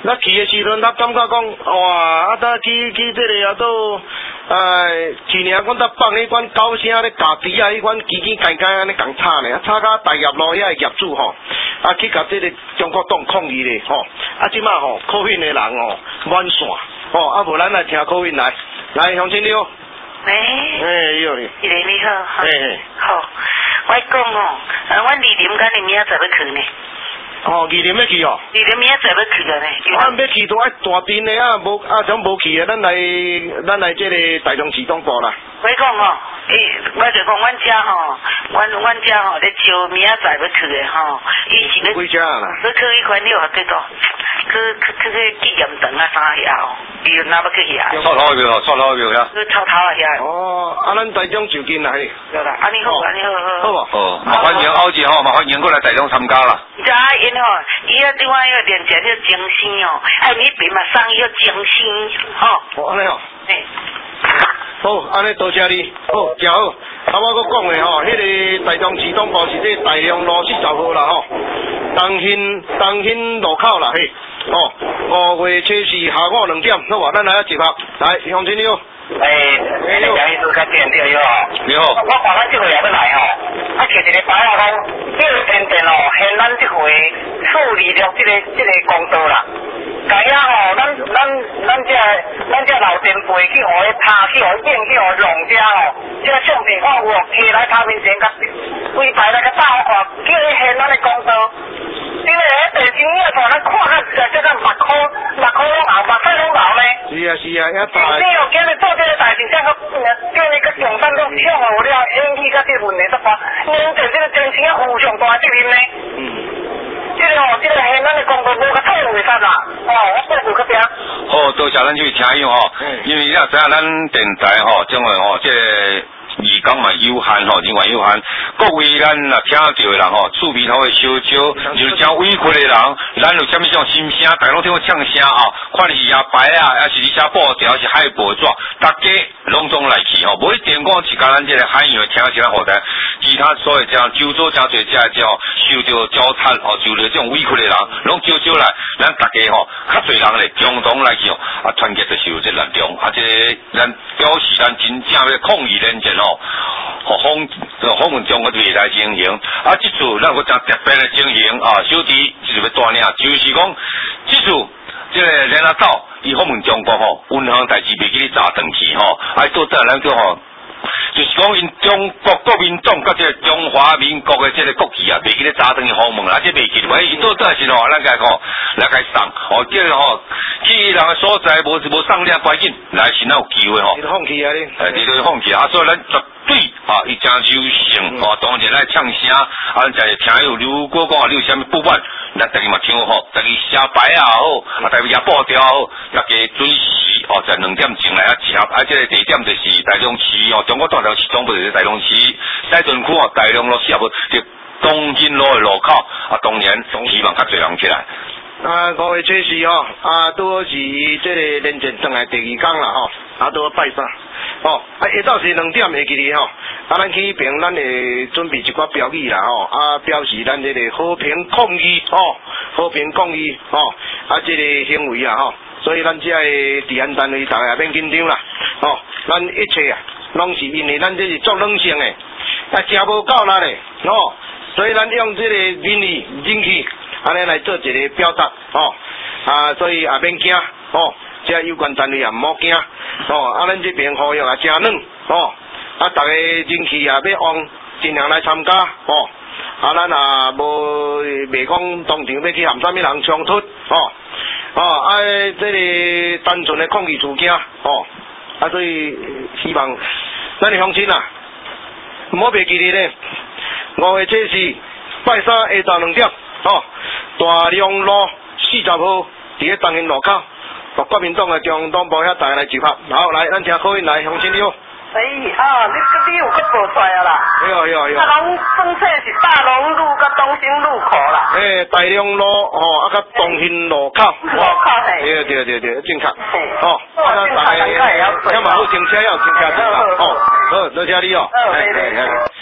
咱去的时阵，咱感觉讲，哇，啊，咱去去这个啊都，哎，去年阮咱放迄款高声咧，家己啊，迄款叽叽干干安尼共吵呢，吵到大业路遐业主吼，啊去甲这个中国党抗议咧，吼，啊即马吼，科运的人哦，满线，吼，啊无咱来听科运来，来乡亲你好。 喂。 哎，你好你。 伊你好。 嘿嘿。 好，我讲哦，啊，阮二林甲你明仔载要去呢。 哦，二林要去哦。 二林明仔载要去了呢。 啊，要去都爱大阵的啊，无啊，种无去的，咱来咱来这个台中市东部啦。 我讲哦，诶，我就讲阮遮吼，阮阮遮吼咧招明仔载要去的吼，伊是咧。 几只啦？ 要去迄款了啊，叫做去去去去纪念堂啊啥遐哦，伊若要去遐。 错头庙，错头庙呀。 去草头啊遐。 哦，啊，咱台中就近啦嘿。 对啦，安尼好，安尼好好。 好无？ 哦，麻烦迎后日吼，麻烦迎过来台中参加啦。 知影因吼，伊啊另外迄个连接迄精神哦，哎，你边嘛送伊个精神吼。 哦，安尼哦。 诶。 好，安尼多谢你，好，真好。啊，我搁讲的吼，迄、那个台中市东部是这大良路四十号啦吼，东兴东兴路口啦嘿，哦，五月初四下午两点，好吧，咱来集合，来，乡亲你好。 诶，你好，杨医师较电对你好。 你好。 我看咱这回也要来吼，啊，摕一个牌啊讲，这个天电哦，现咱这回处理了这个这个工作啦。家遐吼，咱咱咱这咱这老前辈去互伊拍，去互伊演，去互伊弄遮吼，这个相片看有哦，摕来头面前甲规排来甲打我看，叫伊现咱的工作。这个地震影看咱看较实在，这个目眶目眶拢红，目屎拢流呢。 是啊是啊，遐大。 你哦，今日做这个代志，这个叫你个重担都向我了，引起甲这问题都发，因着这个精神啊非常大责任呢。 嗯。 这个哦，这个现咱的工作无甲退路会使啦，哦，我过去嗰边。 好，多谢咱去听友吼，因为你也知影咱电台吼，将来吼，这个义工嘛有限吼，人员有限，各位咱啊听到的人吼，厝边头的小少，就是真委屈的人，咱有啥物种心声，大家拢听我唱声吼，看你是野牌啊，还是你写布条，是海报纸，大家拢总来去吼，无一定讲是甲咱这个海员听一下好听，其他所有这样周遭真侪这种受到糟蹋吼，受到这种委屈的人，拢招招来，咱大家吼，较侪人咧共同来去吼，啊团结就是有这力量，啊这咱表示咱真正要抗议连线吼，吼访访问中国未来情形，啊这次咱个真特别的情形啊，小弟就是要带领，就是讲这次这个联合岛伊访问中国吼，运航代志袂记你查登去吼，啊做得咱叫吼。就是讲因中国国民党甲这个中华民国的这个国旗啊，袂记咧早登去访问啦，这袂记咧，伊到倒是吼，咱家讲来开送，哦，这个吼去人的所在无无送了关紧，来是哪有机会吼？ 你放弃啊你？ 诶，你都放弃啊，所以咱绝对啊，伊真优胜哦，当然来唱声，啊，咱就听友如果讲你有啥物不满，咱大家嘛听好，大家写牌也好，啊，大家也报条好，大家准时哦，在两点钟来啊集合，啊，这个地点就是台中市哦，中国大陆市总部就是台中市西屯区哦，台中路四号就东京路的路口，啊，当然希望较侪人起来。 啊，五月初四吼，啊，拄好是这个连线转来第二天啦吼，啊，拄好拜三，哦，啊，下昼是两点会记哩吼，啊，咱去迄边咱会准备一寡标语啦吼，啊，表示咱这个和平抗议吼，和平抗议吼，啊，这个行为啊吼，所以咱这个治安单位大家免紧张啦，吼，咱一切啊，拢是因为咱这是做冷性的，啊，真无够力嘞，吼，所以咱用这个民意人气。安尼来做一个表达，吼、哦、啊，所以也免惊，吼、哦，这有关单位也唔好惊，吼、哦，啊，咱这边呼吁也真软，吼、哦，啊，大家人气也要往尽量来参加，吼、哦，啊，咱也无袂讲当场要去含啥物人冲突，吼、哦，哦，啊，这个单纯的抗议事件，吼、哦，啊，所以希望咱的乡亲啊，唔好袂记哩咧，五月初四拜三下昼两点。哦，大良路四十号，伫咧东兴路口，国国民党嘅中央党部遐大家来集合。好，来，咱听口音来，乡亲你好。 哎啊，你你有去报出来啊啦？ 有啊有啊有啊。啊，拢正确是大龙路甲东兴路口啦。 诶，大良路哦，啊，甲东兴路口。 路口嘿。 对对对对，正确。 哦。啊，大家要。 要嘛好停车要停车停啦。哦，好，多谢你哦。 哦，对对。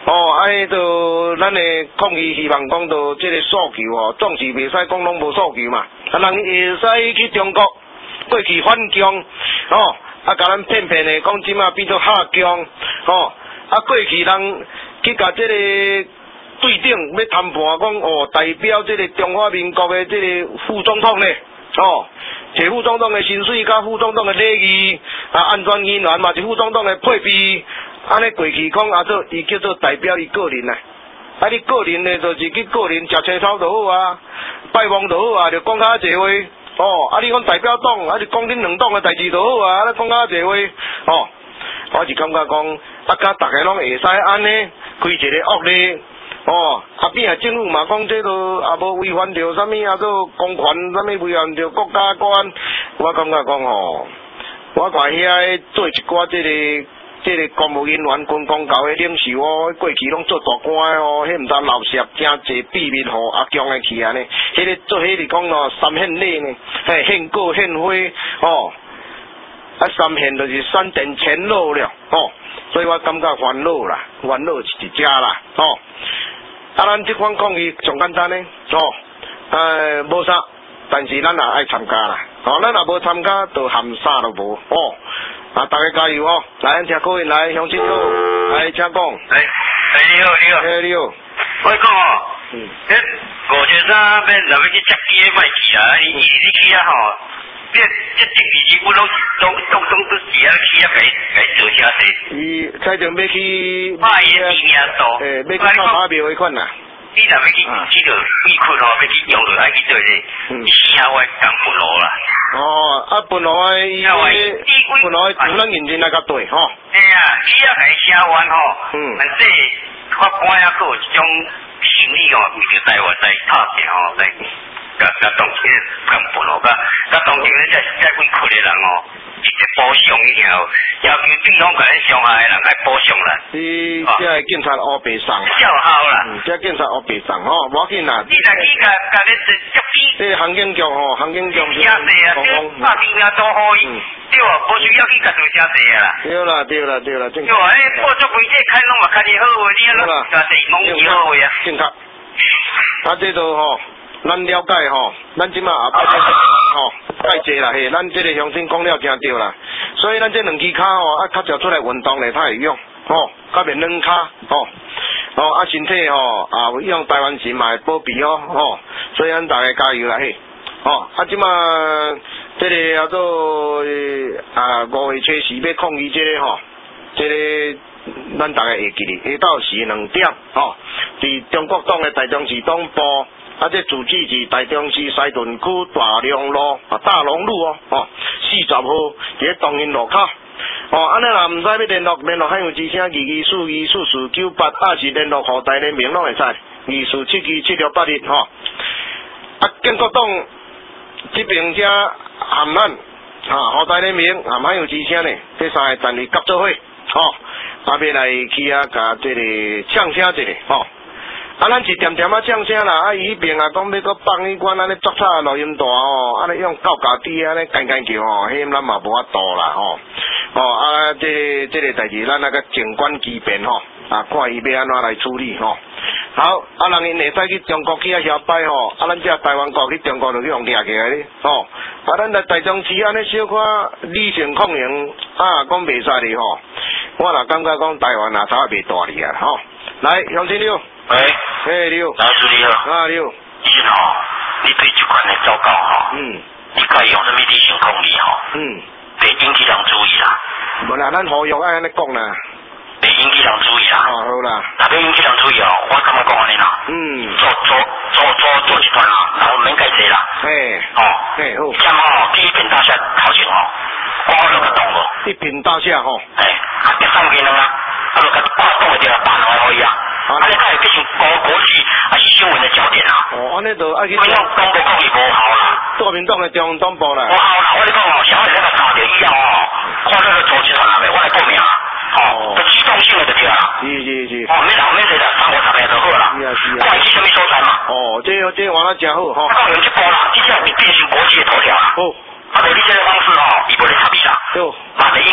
哦，哎，就咱的抗议希望讲到这个诉求哦，总是袂使讲拢无诉求嘛，啊，人会使去中国过去反共哦，啊，甲咱骗骗的讲即马变做下降哦，啊，过去人去甲这个对顶要谈判讲哦，代表这个中华民国的这个副总统呢，哦，摕副总统的薪水甲副总统的礼仪啊，安全人员嘛是副总统的配备。安尼过去讲啊，做伊叫做代表伊个人啊，啊你个人呢，就是去个人食青草就好啊，拜访就好啊，就讲较济话哦。啊你讲代表党，啊就讲恁两党的代志就好啊，啊讲较济话哦。我是感觉讲，啊甲大家拢会使安尼开一个恶例哦。啊变啊政府嘛讲这都啊无违反着啥物啊，做公权啥物违反着国家国安，我感觉讲吼，我看遐做一寡这个。这个公务人员、军公教的领袖哦，过去拢做大官的哦，迄毋知漏涉真济秘密互阿强的去安尼，迄个做迄个讲咯，三献礼呢，嘿献果献花哦，啊三献就是三点全露了哦，所以我感觉烦恼啦，烦恼是一只啦哦，啊咱这款抗议上简单呢哦，呃无啥，但是咱也爱参加啦，哦咱也无参加，就含啥都无哦。啊！大家加油哦！来，听各位来乡亲好，来请讲。 哎哎，你好，你好。 哎，你好。 我讲哦，嗯，迄五月三要若要去接机的卖去啊，伊伊你去啊吼，这这这其实我拢拢拢拢都是啊去啊，给给做啥事？ 伊彩定要去。 卖伊的知名度。 诶，要去拍马庙迄款啦。 你若要去去到义窟吼，要去用到爱去做咧，你先下我讲本路啦。 哦，啊，本来伊本来有咱认真来甲对吼。 嘿啊，你啊系社员吼，嗯，反正法官啊，佫有一种心理哦，为着台湾在打拼吼，在甲甲当前讲本路，甲甲当前咧，在在委屈的人哦，一直补偿一条，要求警方甲咱伤害的人来补偿啦。 伊这警察黑白送。 效好啦。 嗯，这警察黑白送吼，无要紧啦。 你若去甲甲咧接机。 这行警局吼，行警局。 写字啊，这拍字名都好伊。对啊，无需要去甲做写字啊啦。 对啦，对啦，对啦，正。 对啊，迄报作规体开拢嘛开得好话，你啊拢写字蒙字好话啊。 正确。啊，这都吼。咱了解吼，咱即马也拜拜吼，拜谢啦嘿，咱即个乡亲讲了真对啦，所以咱这两支骹吼，啊较少出来运动咧，较会用吼，较袂软骹吼，哦啊身体吼啊有用台湾神嘛会保庇哦吼，所以咱大家加油啦嘿，哦啊即马即个叫做啊五月初四要抗议即个吼，即个咱大家会记哩，下昼时两点吼，伫中国党的台中市党部。啊！这主址是台中市西屯区大龙路啊，大龙路哦，哦，四十号伫东营路口。哦，安尼若毋知要联络联络海洋之声二二四二四四九八，啊是联络户台的名拢会使，二四七二七六八一吼。啊，建国党这边遮含咱啊户台的名含海洋之声呢，这三个单位合作伙，吼，啊要来去啊，甲这个唱声一下，吼。啊，咱是点点啊唱声啦，啊伊迄边啊讲要搁放迄款安尼作差录音带吼，安尼用高架低安尼干干叫吼，迄咱嘛无法度啦吼。哦啊，这这个代志咱那个静观其变吼，啊看伊要安怎来处理吼。好，啊人因会使去中国去啊遐摆吼，啊咱这台湾国去中国就去用掠起来咧吼。啊咱来台中市安尼小可理性抗赢啊，讲袂使哩吼。我若感觉讲台湾啊，差袂大哩啊吼。来，乡亲六。 喂， 嘿，你好， 老师你好， 啊你好， 医生吼，你对这款的糟糕吼，嗯，你该用什么理性控理吼，嗯，得引起人注意啦。 无啦，咱好用爱安尼讲啦， 得引起人注意啦。 哦，好啦， 若要引起人注意哦，我感觉讲安尼啦，嗯，做做做做做一段啦，然后免介济啦，嘿，哦，嘿好，这样吼，去一片大厦头前吼，我好有个动无？ 一片大厦吼， 哎，啊，别上边人啊，啊，就甲报讲一条大脑可以啊。啊，你才会变成国国际还是新闻的焦点啊？ 哦，安尼就爱去。 国民党中国抗议无效啦。 国民党的中央党部啦。 无效啦，我跟你讲哦，小人那个搞着以后哦，看那个组织团来，我来报名啊。哦。就机动性的就对啦。是是是。哦，免人免谁啦，三五十个就好啦。是啊是啊。看伊去什么所在嘛。哦，这这玩得真好吼。啊，用这波啦，这下变变成国际的头条啦。哦。啊，无你这个方式哦，伊无咧插你啦。有。嘛会引起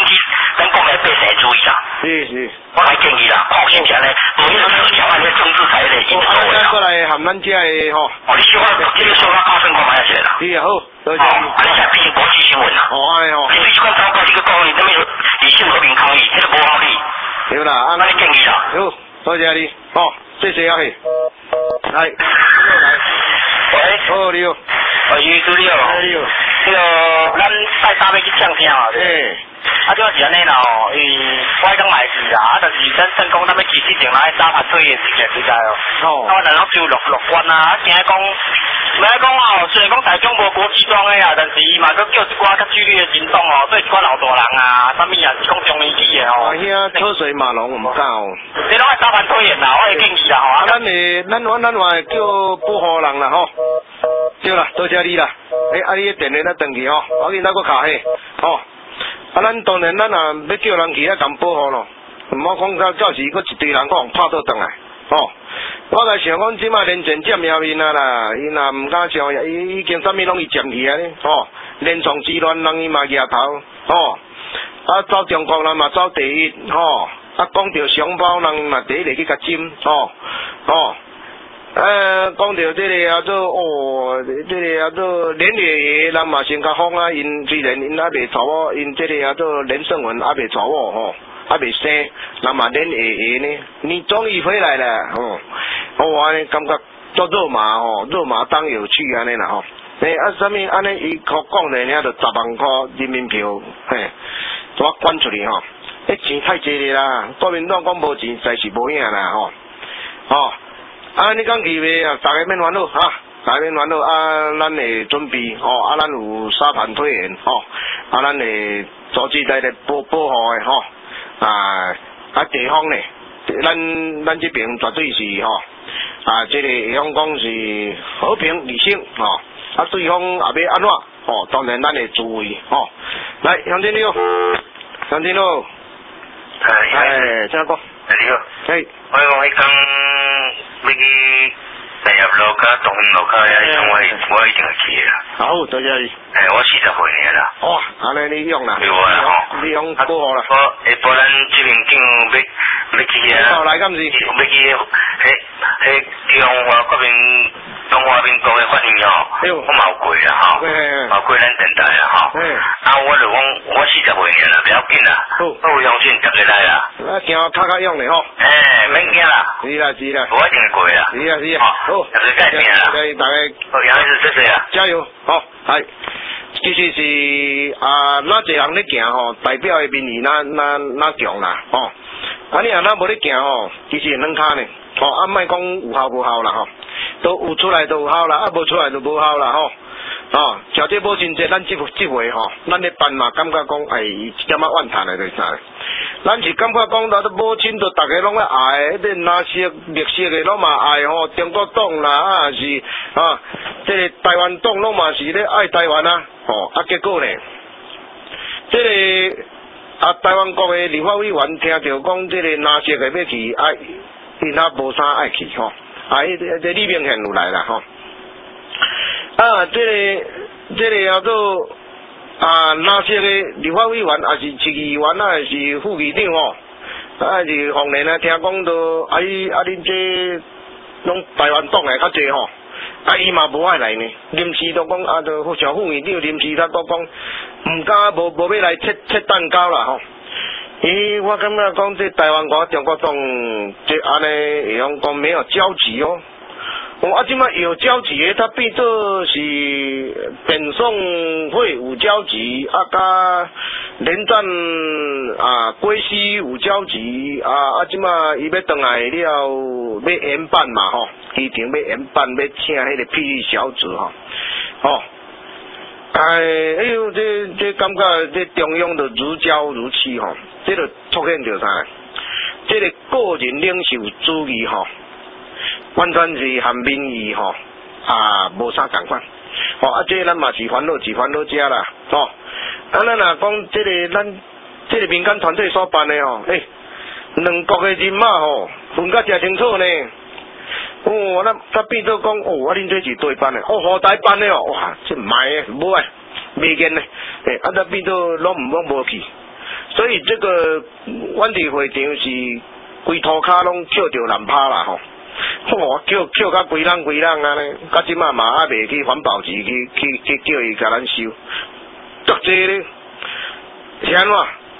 咱国内百姓注意啦。 是是。 我来建议啦，抗性强咧，无迄个条案咧政治才咧引导的啦。 过来含咱遮的吼。 哦，你小可这个小可加深看卖一下啦。 是啊，好，多谢。 哦，啊，你才变成国际新闻啦。 哦，安尼吼。 你对这款糟糕这个讲，你怎么理性和平抗议，这个无道理。 对啦，啊， 我来建议啦。 好，多谢你，哦，谢谢啊嘿。来，来。 喂。 好，你好。 哦，于主理哦。 你好。 那个，咱带三要去唱声啊。 对。 啊，主要是安尼啦吼，伊我迄讲买是啊，啊，就是咱算讲咱要支持定来打拍退的时间实在哦。哦。啊，我然后就乐乐观啊，啊，惊讲，唔爱讲哦，虽然讲台中无国旗装的啊，但是伊嘛佫叫一寡较剧烈的行动哦，对一寡老大人啊，啥物啊，是讲中年期的哦。啊，遐车水马龙唔敢哦。 这拢爱打拍退的啦，我会建议啦吼。 啊，咱会，咱我咱话叫保护人啦吼。对啦，多谢你啦。诶，啊，你电话咱登去吼，我见咱搁卡起，吼。啊，咱当然咱也要叫人去遐共保护咯，毋好讲到到时佫一堆人讲拍倒转来，吼。我来想讲，即马连前占后面啊啦，伊若毋敢上，伊已经啥物拢伊占去啊咧，吼。连创之乱，人伊嘛举头，吼。啊，走中国人嘛走第一，吼。啊，讲到商包人嘛第一个去甲占，吼，吼。呃，讲到这个叫做哦，这个叫做连爷爷人嘛先较疯啊，因虽然因还未娶我，因这个叫做连胜文还未娶我吼，还未生，人嘛连爷爷呢，你终于回来了吼，我安尼感觉做肉麻吼，肉麻当有趣安尼啦吼，诶啊，啥物安尼伊可讲的呢，就十万块人民票，嘿，我捐出去吼，迄钱太济了啦，国民党讲无钱，实是无影啦吼，吼。啊，你讲去袂啊？大家免烦恼哈，大家免烦恼啊！咱会准备吼，啊，咱有沙盘推演吼，啊，咱会组织来咧保保护的吼，啊啊地方咧，咱咱这边绝对是吼，啊，这个会讲讲是和平理性吼，啊，对方也要安怎吼？当然咱会注意吼。来，杨经理，杨经理， 哎， 哎，怎讲？ 你好， 嘿， 我讲迄讲。要去大业路甲东兴路甲遐，种我我一定会去的啦。 好，多谢你。 诶，我四十岁尔啦。 哇，安尼你用啦？ 对我啦吼。 你用过好啦。 我下晡咱这边警要要去遐。 到来敢是？ 要去迄迄中华国民中华民国的法院吼，我嘛有过啦吼，嘛有过咱电台啦吼。啊，我就讲我四十岁尔啦，不要紧啦。好，我相信大家来啦。 啊，惊较较用嘞吼。 诶，免惊啦。 是啦是啦。 我一定会过啦。 是啊是啊。好， 大家改变啦。 大家。 好，杨医师谢谢啊。 加油，好，系。其实是啊，哪一人咧行吼，代表的民意哪哪哪强啦，吼。啊，你若哪无咧行吼，其实软骹呢，吼，啊，莫讲有效无效啦，吼，都有出来都有效啦，啊，无出来就无效啦，吼。哦，小弟无真济，咱即即回吼，咱咧办嘛，感觉讲哎，一点仔怨叹的就是啥？咱是感觉讲，咱都无亲，就大家拢咧爱，迄个哪些绿色的拢嘛爱吼，中国党啦，啊是啊，这个台湾党拢嘛是咧爱台湾啊，吼啊结果呢，这个啊台湾国的立法委员听到讲，这个哪些的要去，啊，因啊无啥爱去吼，啊，这这李明贤有来啦吼。啊，这个这个叫做啊，哪些个立法委员，也是市议员啊，是副议长哦，啊是红莲啊，听讲都啊伊啊恁这拢台湾党的较济吼，啊伊嘛无爱来呢，临时都讲啊，都像副议长临时他都讲，毋敢无无要来切切蛋糕啦吼。咦，我感觉讲这台湾国中国党这安尼会用讲没有交集哦。我啊，即摆有交集的，它变做是北宋会有交集，啊，甲连战啊归西有交集，啊啊，即摆伊要转来了，要研办嘛吼，机场要研办，要请迄个霹雳小子吼，吼，哎，哎呦，这这感觉这中央就如胶如漆吼，这就凸显着啥？这个个人领袖主义吼。完全是和民意吼啊无啥共款，吼啊这咱嘛是烦恼是烦恼遮啦，吼啊咱若讲这个咱这个民间团体所办的吼，诶、欸，两国的人马吼分甲真清楚呢，哦，咱甲变做讲哦，啊恁这是对办的，哦何台办的哦，哇，这唔系诶，无诶，未见诶，诶，啊咱变做拢唔拢无去， 所以这个阮伫会场是规涂骹拢捡着蓝趴啦吼，吼捡捡甲规人规人安尼，到即马嘛还袂去环保局去去去叫伊甲咱收，足济咧，是安怎？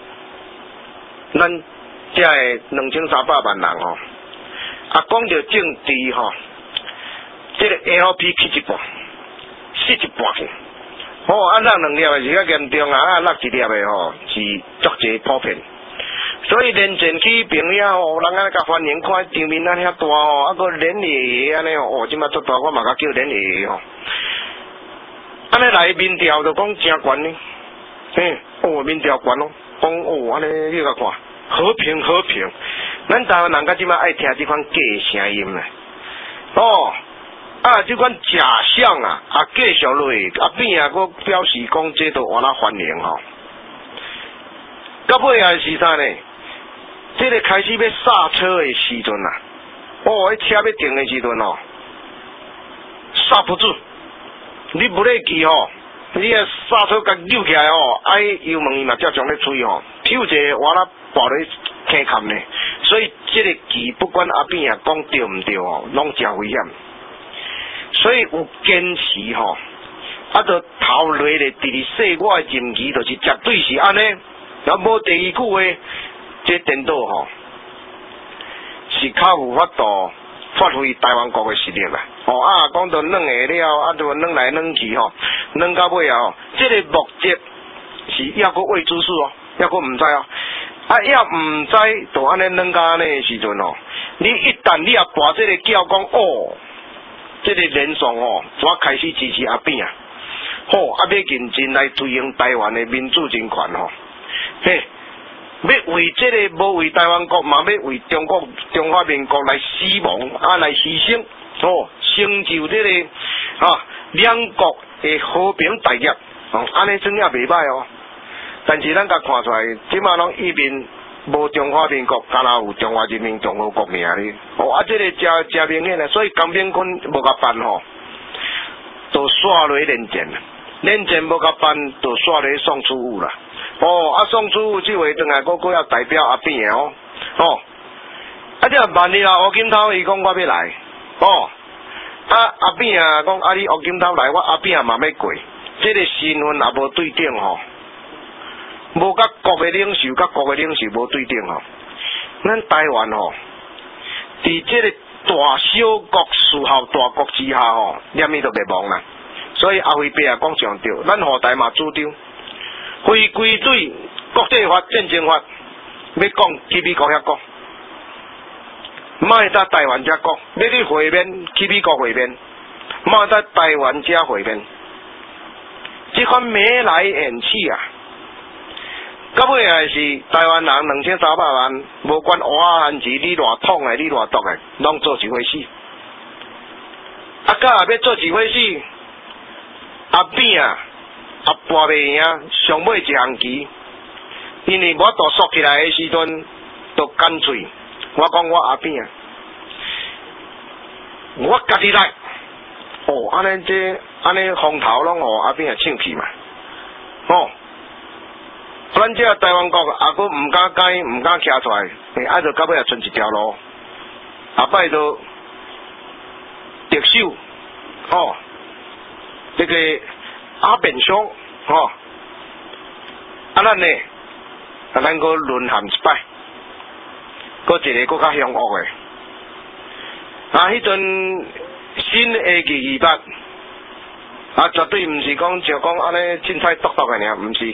咱遮个两千三百万人吼，啊讲着政治吼，这个 L P 去一半，死一半去。哦，啊，落两粒的是较严重啊，啊，落一粒的吼是足济普遍。所以连前去平遐吼，人安尼甲欢迎看场面安遐大吼，啊，个连爷爷安尼吼，哦，即马足大，我嘛甲叫连爷爷吼。安尼来民调就讲真悬呢，嘿，哦，民调悬咯，讲哦，安尼你甲看和平和平，咱台湾人甲即马爱听即款假声音咧，哦。啊，即款假象啊，啊继续落去，啊变啊，佫表示讲这都换啊欢迎吼。到尾啊是啥呢？这个开始要刹车的时阵啊，哦，迄车要停的时阵哦，刹不住。你不咧记吼，你啊刹车甲扭起来吼，爱油门伊嘛照常咧吹吼，跳一个换啊抱咧坑坎呢。所以这个记不管阿变啊讲对毋对吼，拢真危险。所以有坚持吼，啊，就头落咧，伫咧说我诶任期就是绝对是安尼，若无第二句话，这颠倒吼，是较有法度发挥台湾国诶实力啦。哦啊，讲到软下了，啊，就软来软去吼，软到尾啊吼，这个目的是抑个未知数哦，抑个毋知哦，啊，抑毋知就安尼软到安尼诶时阵哦，你一旦你也跋这个叫讲哦。这个连爽哦，我开始支持阿扁啊，好，啊要认真来推行台湾的民主人权吼，嘿，要为这个无为台湾国，嘛要为中国中华民国来死亡啊，来牺牲，哦，成就这个啊两国的和平大业，哦，安尼真也袂歹哦，但是咱甲看出来，即马拢一面。无中华民国，敢若有中华人民共和国尔哩。哦，啊，这个真真明显啊，所以江炳坤无甲办吼，就刷落连战，连战无甲办，就刷落宋楚瑜啦。哦，啊，宋楚瑜即回转来，我佫要代表阿扁的哦，哦，啊，这万一啊，吴金涛伊讲我要来，哦，啊，阿扁啊讲啊，你吴金涛来，我阿扁嘛要过，这个身份也无对等吼。无甲国的领袖，甲国的领袖无对等吼。咱台湾吼，伫这个大小国属校大国之下吼，念伊都袂忘啦。所以阿辉伯啊讲上对，咱何台嘛主张，非规矩国际法、战争法，要讲去美国遐讲，莫在台湾遮讲，要去会面去美国会面，莫在台湾遮会面，这款眉来眼去啊！到尾也是台湾人两千三百万，无管挖汉字，你偌统的，你偌毒的，拢做一回事。啊，甲也要做一回事。阿扁啊，啊跋袂赢，上尾一项棋，因为我度缩起来的时阵，都干脆，我讲我阿扁啊，我家己来。哦，安尼这安尼风头拢互阿扁啊唱去嘛，哦。咱这台湾国也佫毋敢改，毋敢徛出来，啊，就到尾也剩一条路，后摆就特首，吼，这个阿扁兄，吼，啊，咱呢，啊，咱佫沦陷一摆，佫一个佫较凶恶的，啊，迄阵新的二二八，啊，绝对毋是讲像讲安尼凊彩剁剁的尔，毋是。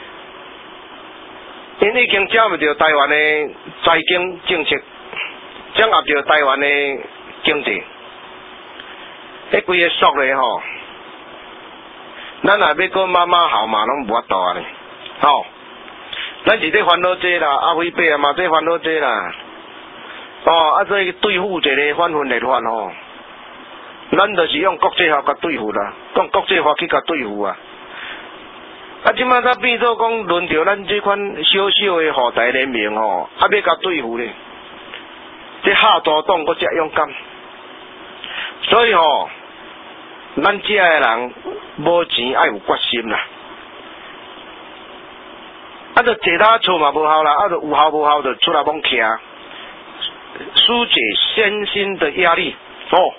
因已经掌握着台湾的财经政策，掌握着台湾的经济，迄规个缩咧吼，咱也要搁马马号嘛，拢无法度啊咧，吼，咱是咧烦恼这啦，阿辉伯啊嘛在烦恼这啦，哦，啊所以对付一个反分裂法吼，咱就是用国际法甲对付啦，用国际法去甲对付啊。啊，即摆才变做讲轮到咱这款小小的后台联盟吼，啊要甲对付咧，这下大党搁遮勇敢，所以吼，咱遮的人无钱爱有决心啦。啊， 啊，着坐他厝嘛无效啦，啊，着有效无效着出来帮徛，疏解身心的压力哦，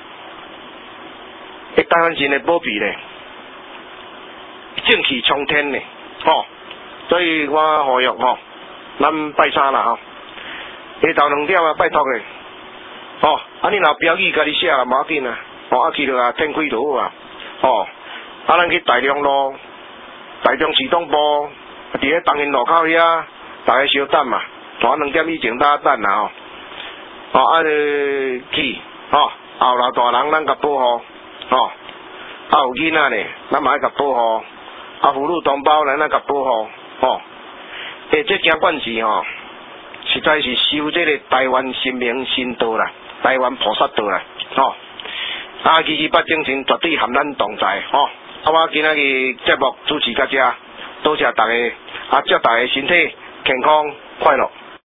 会当然真的保庇咧，正气冲天咧，哦，所以我呼吁吼，咱拜三啦吼，下昼两点啊拜托咧，哦，啊你若标语家己写啦，无要紧啊，哦啊去着啊天开就好啊，哦，啊咱去大良路、大中市东部，伫咧东兴路口遐，大家稍等嘛，我两点以前大家等啦吼。哦，啊咧去，吼，后老大人咱甲保护，吼，啊有囡仔咧，咱嘛爱甲保护，啊妇女同胞咱爱甲保护，吼，诶，这件管事吼，实在是修这个台湾神明神道啦，台湾菩萨道啦，吼，啊，其实八精神绝对含咱同在，吼，啊，我今仔日节目主持到这，多谢大家，啊，祝大家身体健康快乐。